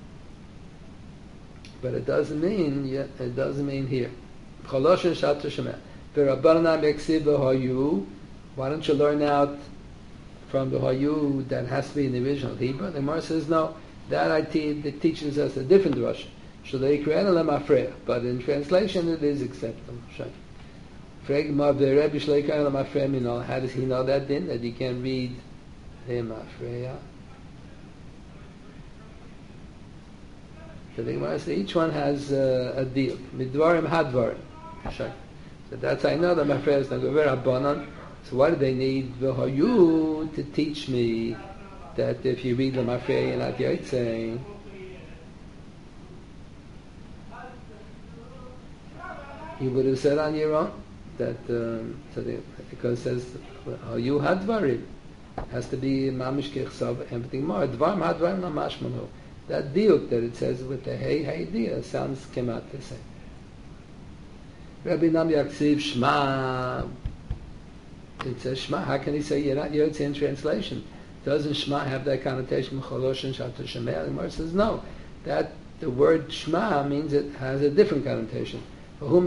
But it doesn't mean hear. Chalosh and Shato Shameah. V'Rabbanan Meksiv Hayu. Why don't you learn out from the Hayu that has to be in the original Hebrew? The Gemara says no. That teaches us a different Russian. But in translation it is acceptable. How does he know that then? That he can read Lemafreya? So the Gemara says each one has a deal. Midvarim hadvarim. So that's how I know that Mafreya is not very Rabbanan. So why do they need the Hayu to teach me that if you read Lemafreya you're not Yotze? You would have said on your own that because it says you hadvarim has to be mamish kechsav everything more dvarim hadvarim namash manu. That diuk that it says with the hey dia sounds kemat the same. Rabbi Nam Yaksiv Shema. It says Shema. How can he say you're not Yotze in translation? Doesn't Shema have that connotation? Cholosh and Shato Shemeh. The Gemara says no. That the word Shema means it has a different connotation. So the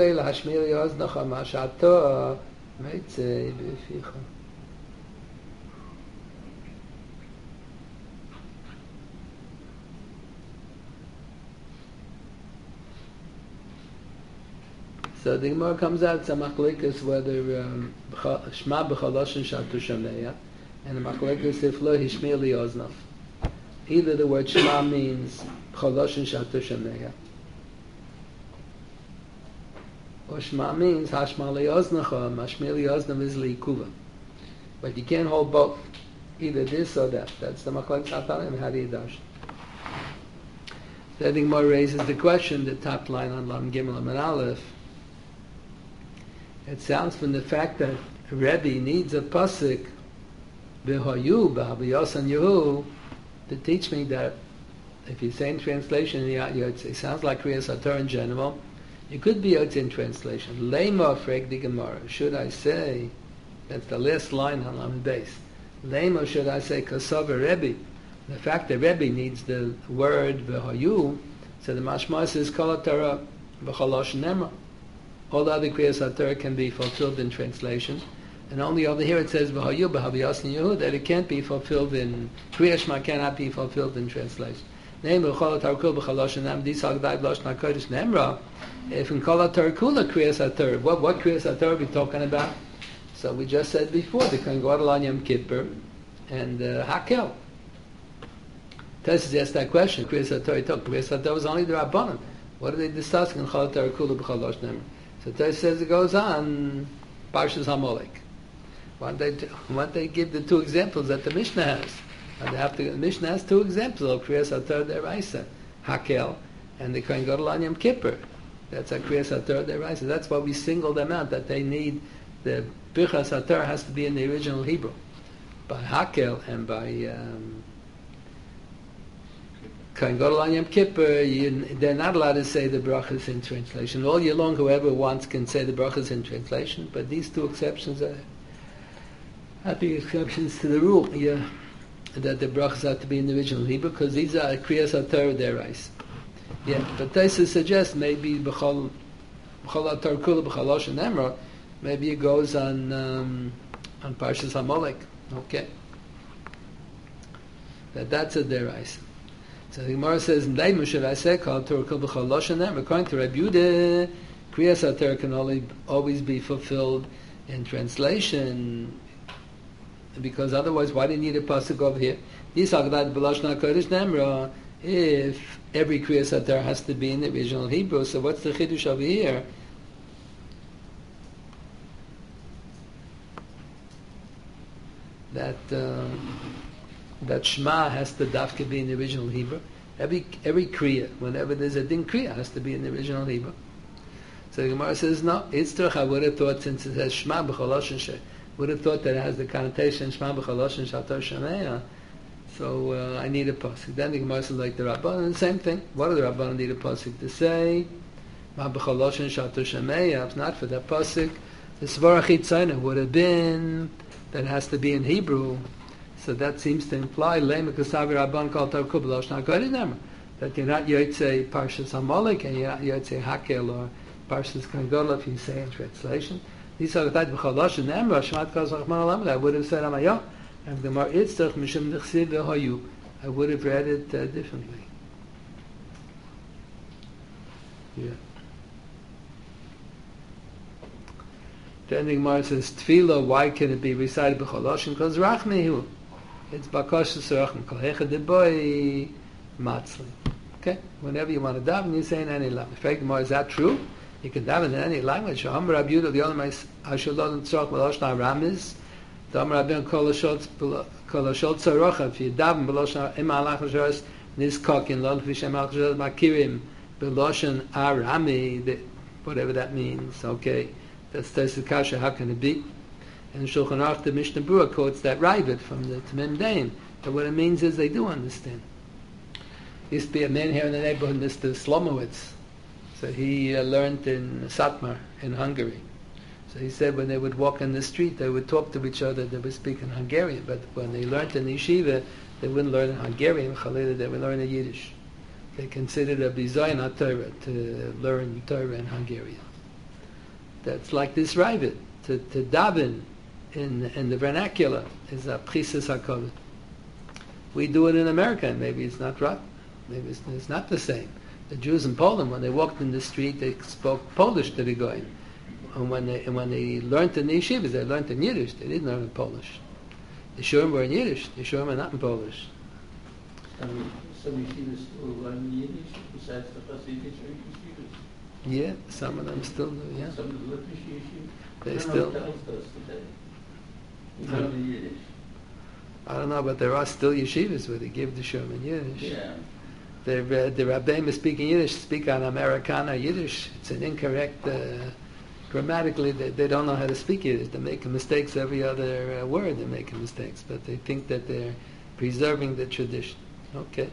Gemara comes out, it's a machlekes whether Shema b'chalosh and Shato Shameya, and the machlekes if lo hishmir li oznav. Either the word Shema means b'chalosh and Shato Shameya, or Shema means Hashma li'oznacha, Mashmir li'oznav is li'ikuva. But you can't hold both. Either this or that. That's the Machlekes Hatanim, how do you dash? The Gemara raises the question, the top line on Lam Gimel and Aleph. It sounds from the fact that Rebbe needs a pasuk, B'hayu, B'habiyosan Yehu, to teach me that if you say in translation, it sounds like Kriyas HaTorah in general. You could be Yotze in translation. Lema frek the Gemara. Should I say, that's the last line on Lamed Beis. Lema, should I say, Kasava Rebbe. The fact that Rebbe needs the word V'hayu, so the mashma says, Kol HaTorah V'chalosh Nemra. All the other Kriyas HaTorah can be fulfilled in translation. And only over here it says V'hayu B'habiyasin Yehu, that it can't be fulfilled in, Kriya Shema cannot be fulfilled in translation. Name V'chol HaTorah B'chalosh Nemra, Disag Daib Loshna Kodesh Nemra. If in Kol HaTorah Kula Kriyas HaTorah, what Kriyas HaTorah are we talking about? So we just said before, the Kohen Gadol on Yom Kippur and Hakel. Tessus asked that question. Kriyas HaTorah talk. Kriyas HaTorah was only the Rabbanan. What are they discussing in Kol HaTorah Kula B'chalosh Nemra? So Tessus says it goes on Parshas HaMolek. Why don't they give the two examples that the Mishnah has? The Mishnah has two examples of Kriyas HaTorah Deraisa, Hakel, and the Kohen Gadol on Yom Kippur. That's a Kriyas HaTorah Deraisa. That's why we single them out, that they need, the Birchas HaTorah has to be in the original Hebrew. By Hakel and by Kohen Gadol on Yom Kippur, they're not allowed to say the brachas in translation. All year long, whoever wants can say the brachas in translation, but these two exceptions are the exceptions to the rule. That the brachas have to be in the original Hebrew, because these are Kriyas HaTorah Deraisa. Yeah, but Taisa suggests maybe B'chol HaTorah Kula B'chalosh and Nemra, maybe it goes on Parshas HaMolek. Okay. That's a deraisa. So the Gemara says, "According to Rabbi Yehuda, Kriyas HaTorah can always be fulfilled in translation, because otherwise, why do you need a pasuk over here? If every Kriyas HaTorah has to be in the original Hebrew, so what's the chiddush over here? That Shema has to dafka be in the original Hebrew. Every Kriya, whenever there's a din Kriya, has to be in the original Hebrew. So the Gemara says, no, Yitzchak, I would have thought, since it says Shema b'chol lashon would have thought that it has the connotation Shema b'chol lashon shator shameya. So I need a pasuk. Then the Gemara says, like the Rabbanan, the same thing. What do the Rabbanan need a pasuk to say? Shema b'chol lashon shator shameya. If not for that pasuk, the Svara Chitzayna would have been that it has to be in Hebrew. So that seems to imply that you're not Yotze Parshas Amalek and you're not Yotze Hakel or Parshas Kangola if you say in translation. I would have said Amayo, and the Mar Itztach Mishum Nechsid V'Hoyu. I would have read it differently. Yeah. Then the Gemara says, Tefillah, why can it be recited b'chol lashon? Because Rachmehu. It's Bakashas Rachmeh. Kol Hechad Deboy Matzli. Okay? Whenever you want to daven, you say in any language. In fact, the Gemara, is that true? You can daven in any language. Amar Rabbi Yehuda, the Olamais, Hashalot Tzorach B'Lashon HaRamiz. The Amar Rabbi Yehuda, Kol Hashol Tzorocha. If you daven B'Lashon Im Alach Hashoras Nizkokin, Lo Lefi Shem Alach Hashoras Makirim B'Lashon HaRami, whatever that means. Okay? That's Tosfos Kasha, how can it be? And Shulchan Aruch, the Mishnah Berurah quotes that Ravid from the Tamim Dain. But what it means is they do understand. Used to be a man here in the neighborhood, Mr. Slomowitz. So he learned in Satmar in Hungary. So he said when they would walk in the street, they would talk to each other, they would speak in Hungarian. But when they learned in yeshiva, they wouldn't learn in Hungarian, they would learn in Yiddish. They considered a bizayon HaTorah to learn Torah in Hungarian. That's like this Ravid, to daven in the vernacular is a prisus hakavod. We do it in America, and maybe it's not right. Maybe it's not the same. The Jews in Poland, when they walked in the street, they spoke Polish to the goyim. And when they learned in the yeshivas, they learned in Yiddish. They didn't learn in Polish. The shurim were in Yiddish. The shurim are not in Polish. Some yeshivas still learn Yiddish besides the Hasidic yeshivas. Yeah, some of them still do. Yeah, some of the Litvish yeshivas. They still. Tells us today. Yiddish. I don't know, but there are still yeshivas where they give the shurim in Yiddish. Yeah. The Rabbeim is speaking Yiddish, speak on Americana Yiddish. It's an incorrect, grammatically, they don't know how to speak Yiddish. They're making mistakes every other word, they're making mistakes. But they think that they're preserving the tradition. Okay.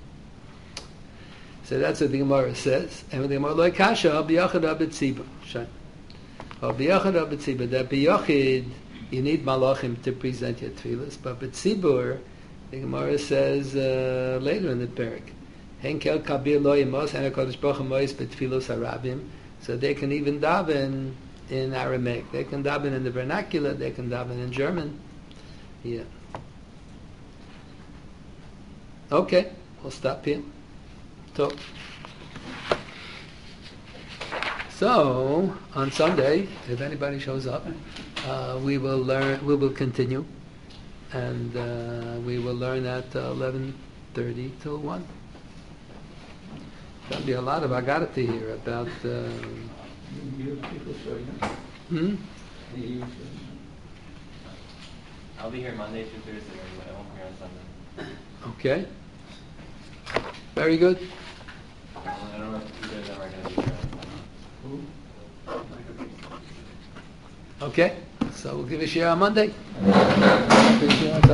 So that's what the Gemara says. And the Gemara, like Kasha, Al B'yachad Al B'tzibah. Al B'yachad Al B'tzibah. That B'yachid, you need malachim to present your tefillas. But B'tzibur, the Gemara says later in the parak, Henkel kabir lo yemos and HaKadosh Baruch Hu mois betfilos harabim. So they can even daven in Aramaic. They can daven in the vernacular. They can daven in German. Yeah. Okay, we'll stop here. So on Sunday, if anybody shows up, we will continue, and we will learn at 11:30 till 1. There'll be a lot of agarati here about. I'll be here Monday through Thursday, but I won't be here on Sunday. Okay. Very good. I don't know if you guys are going to be here on Sunday. Okay. So we'll give a share on Monday.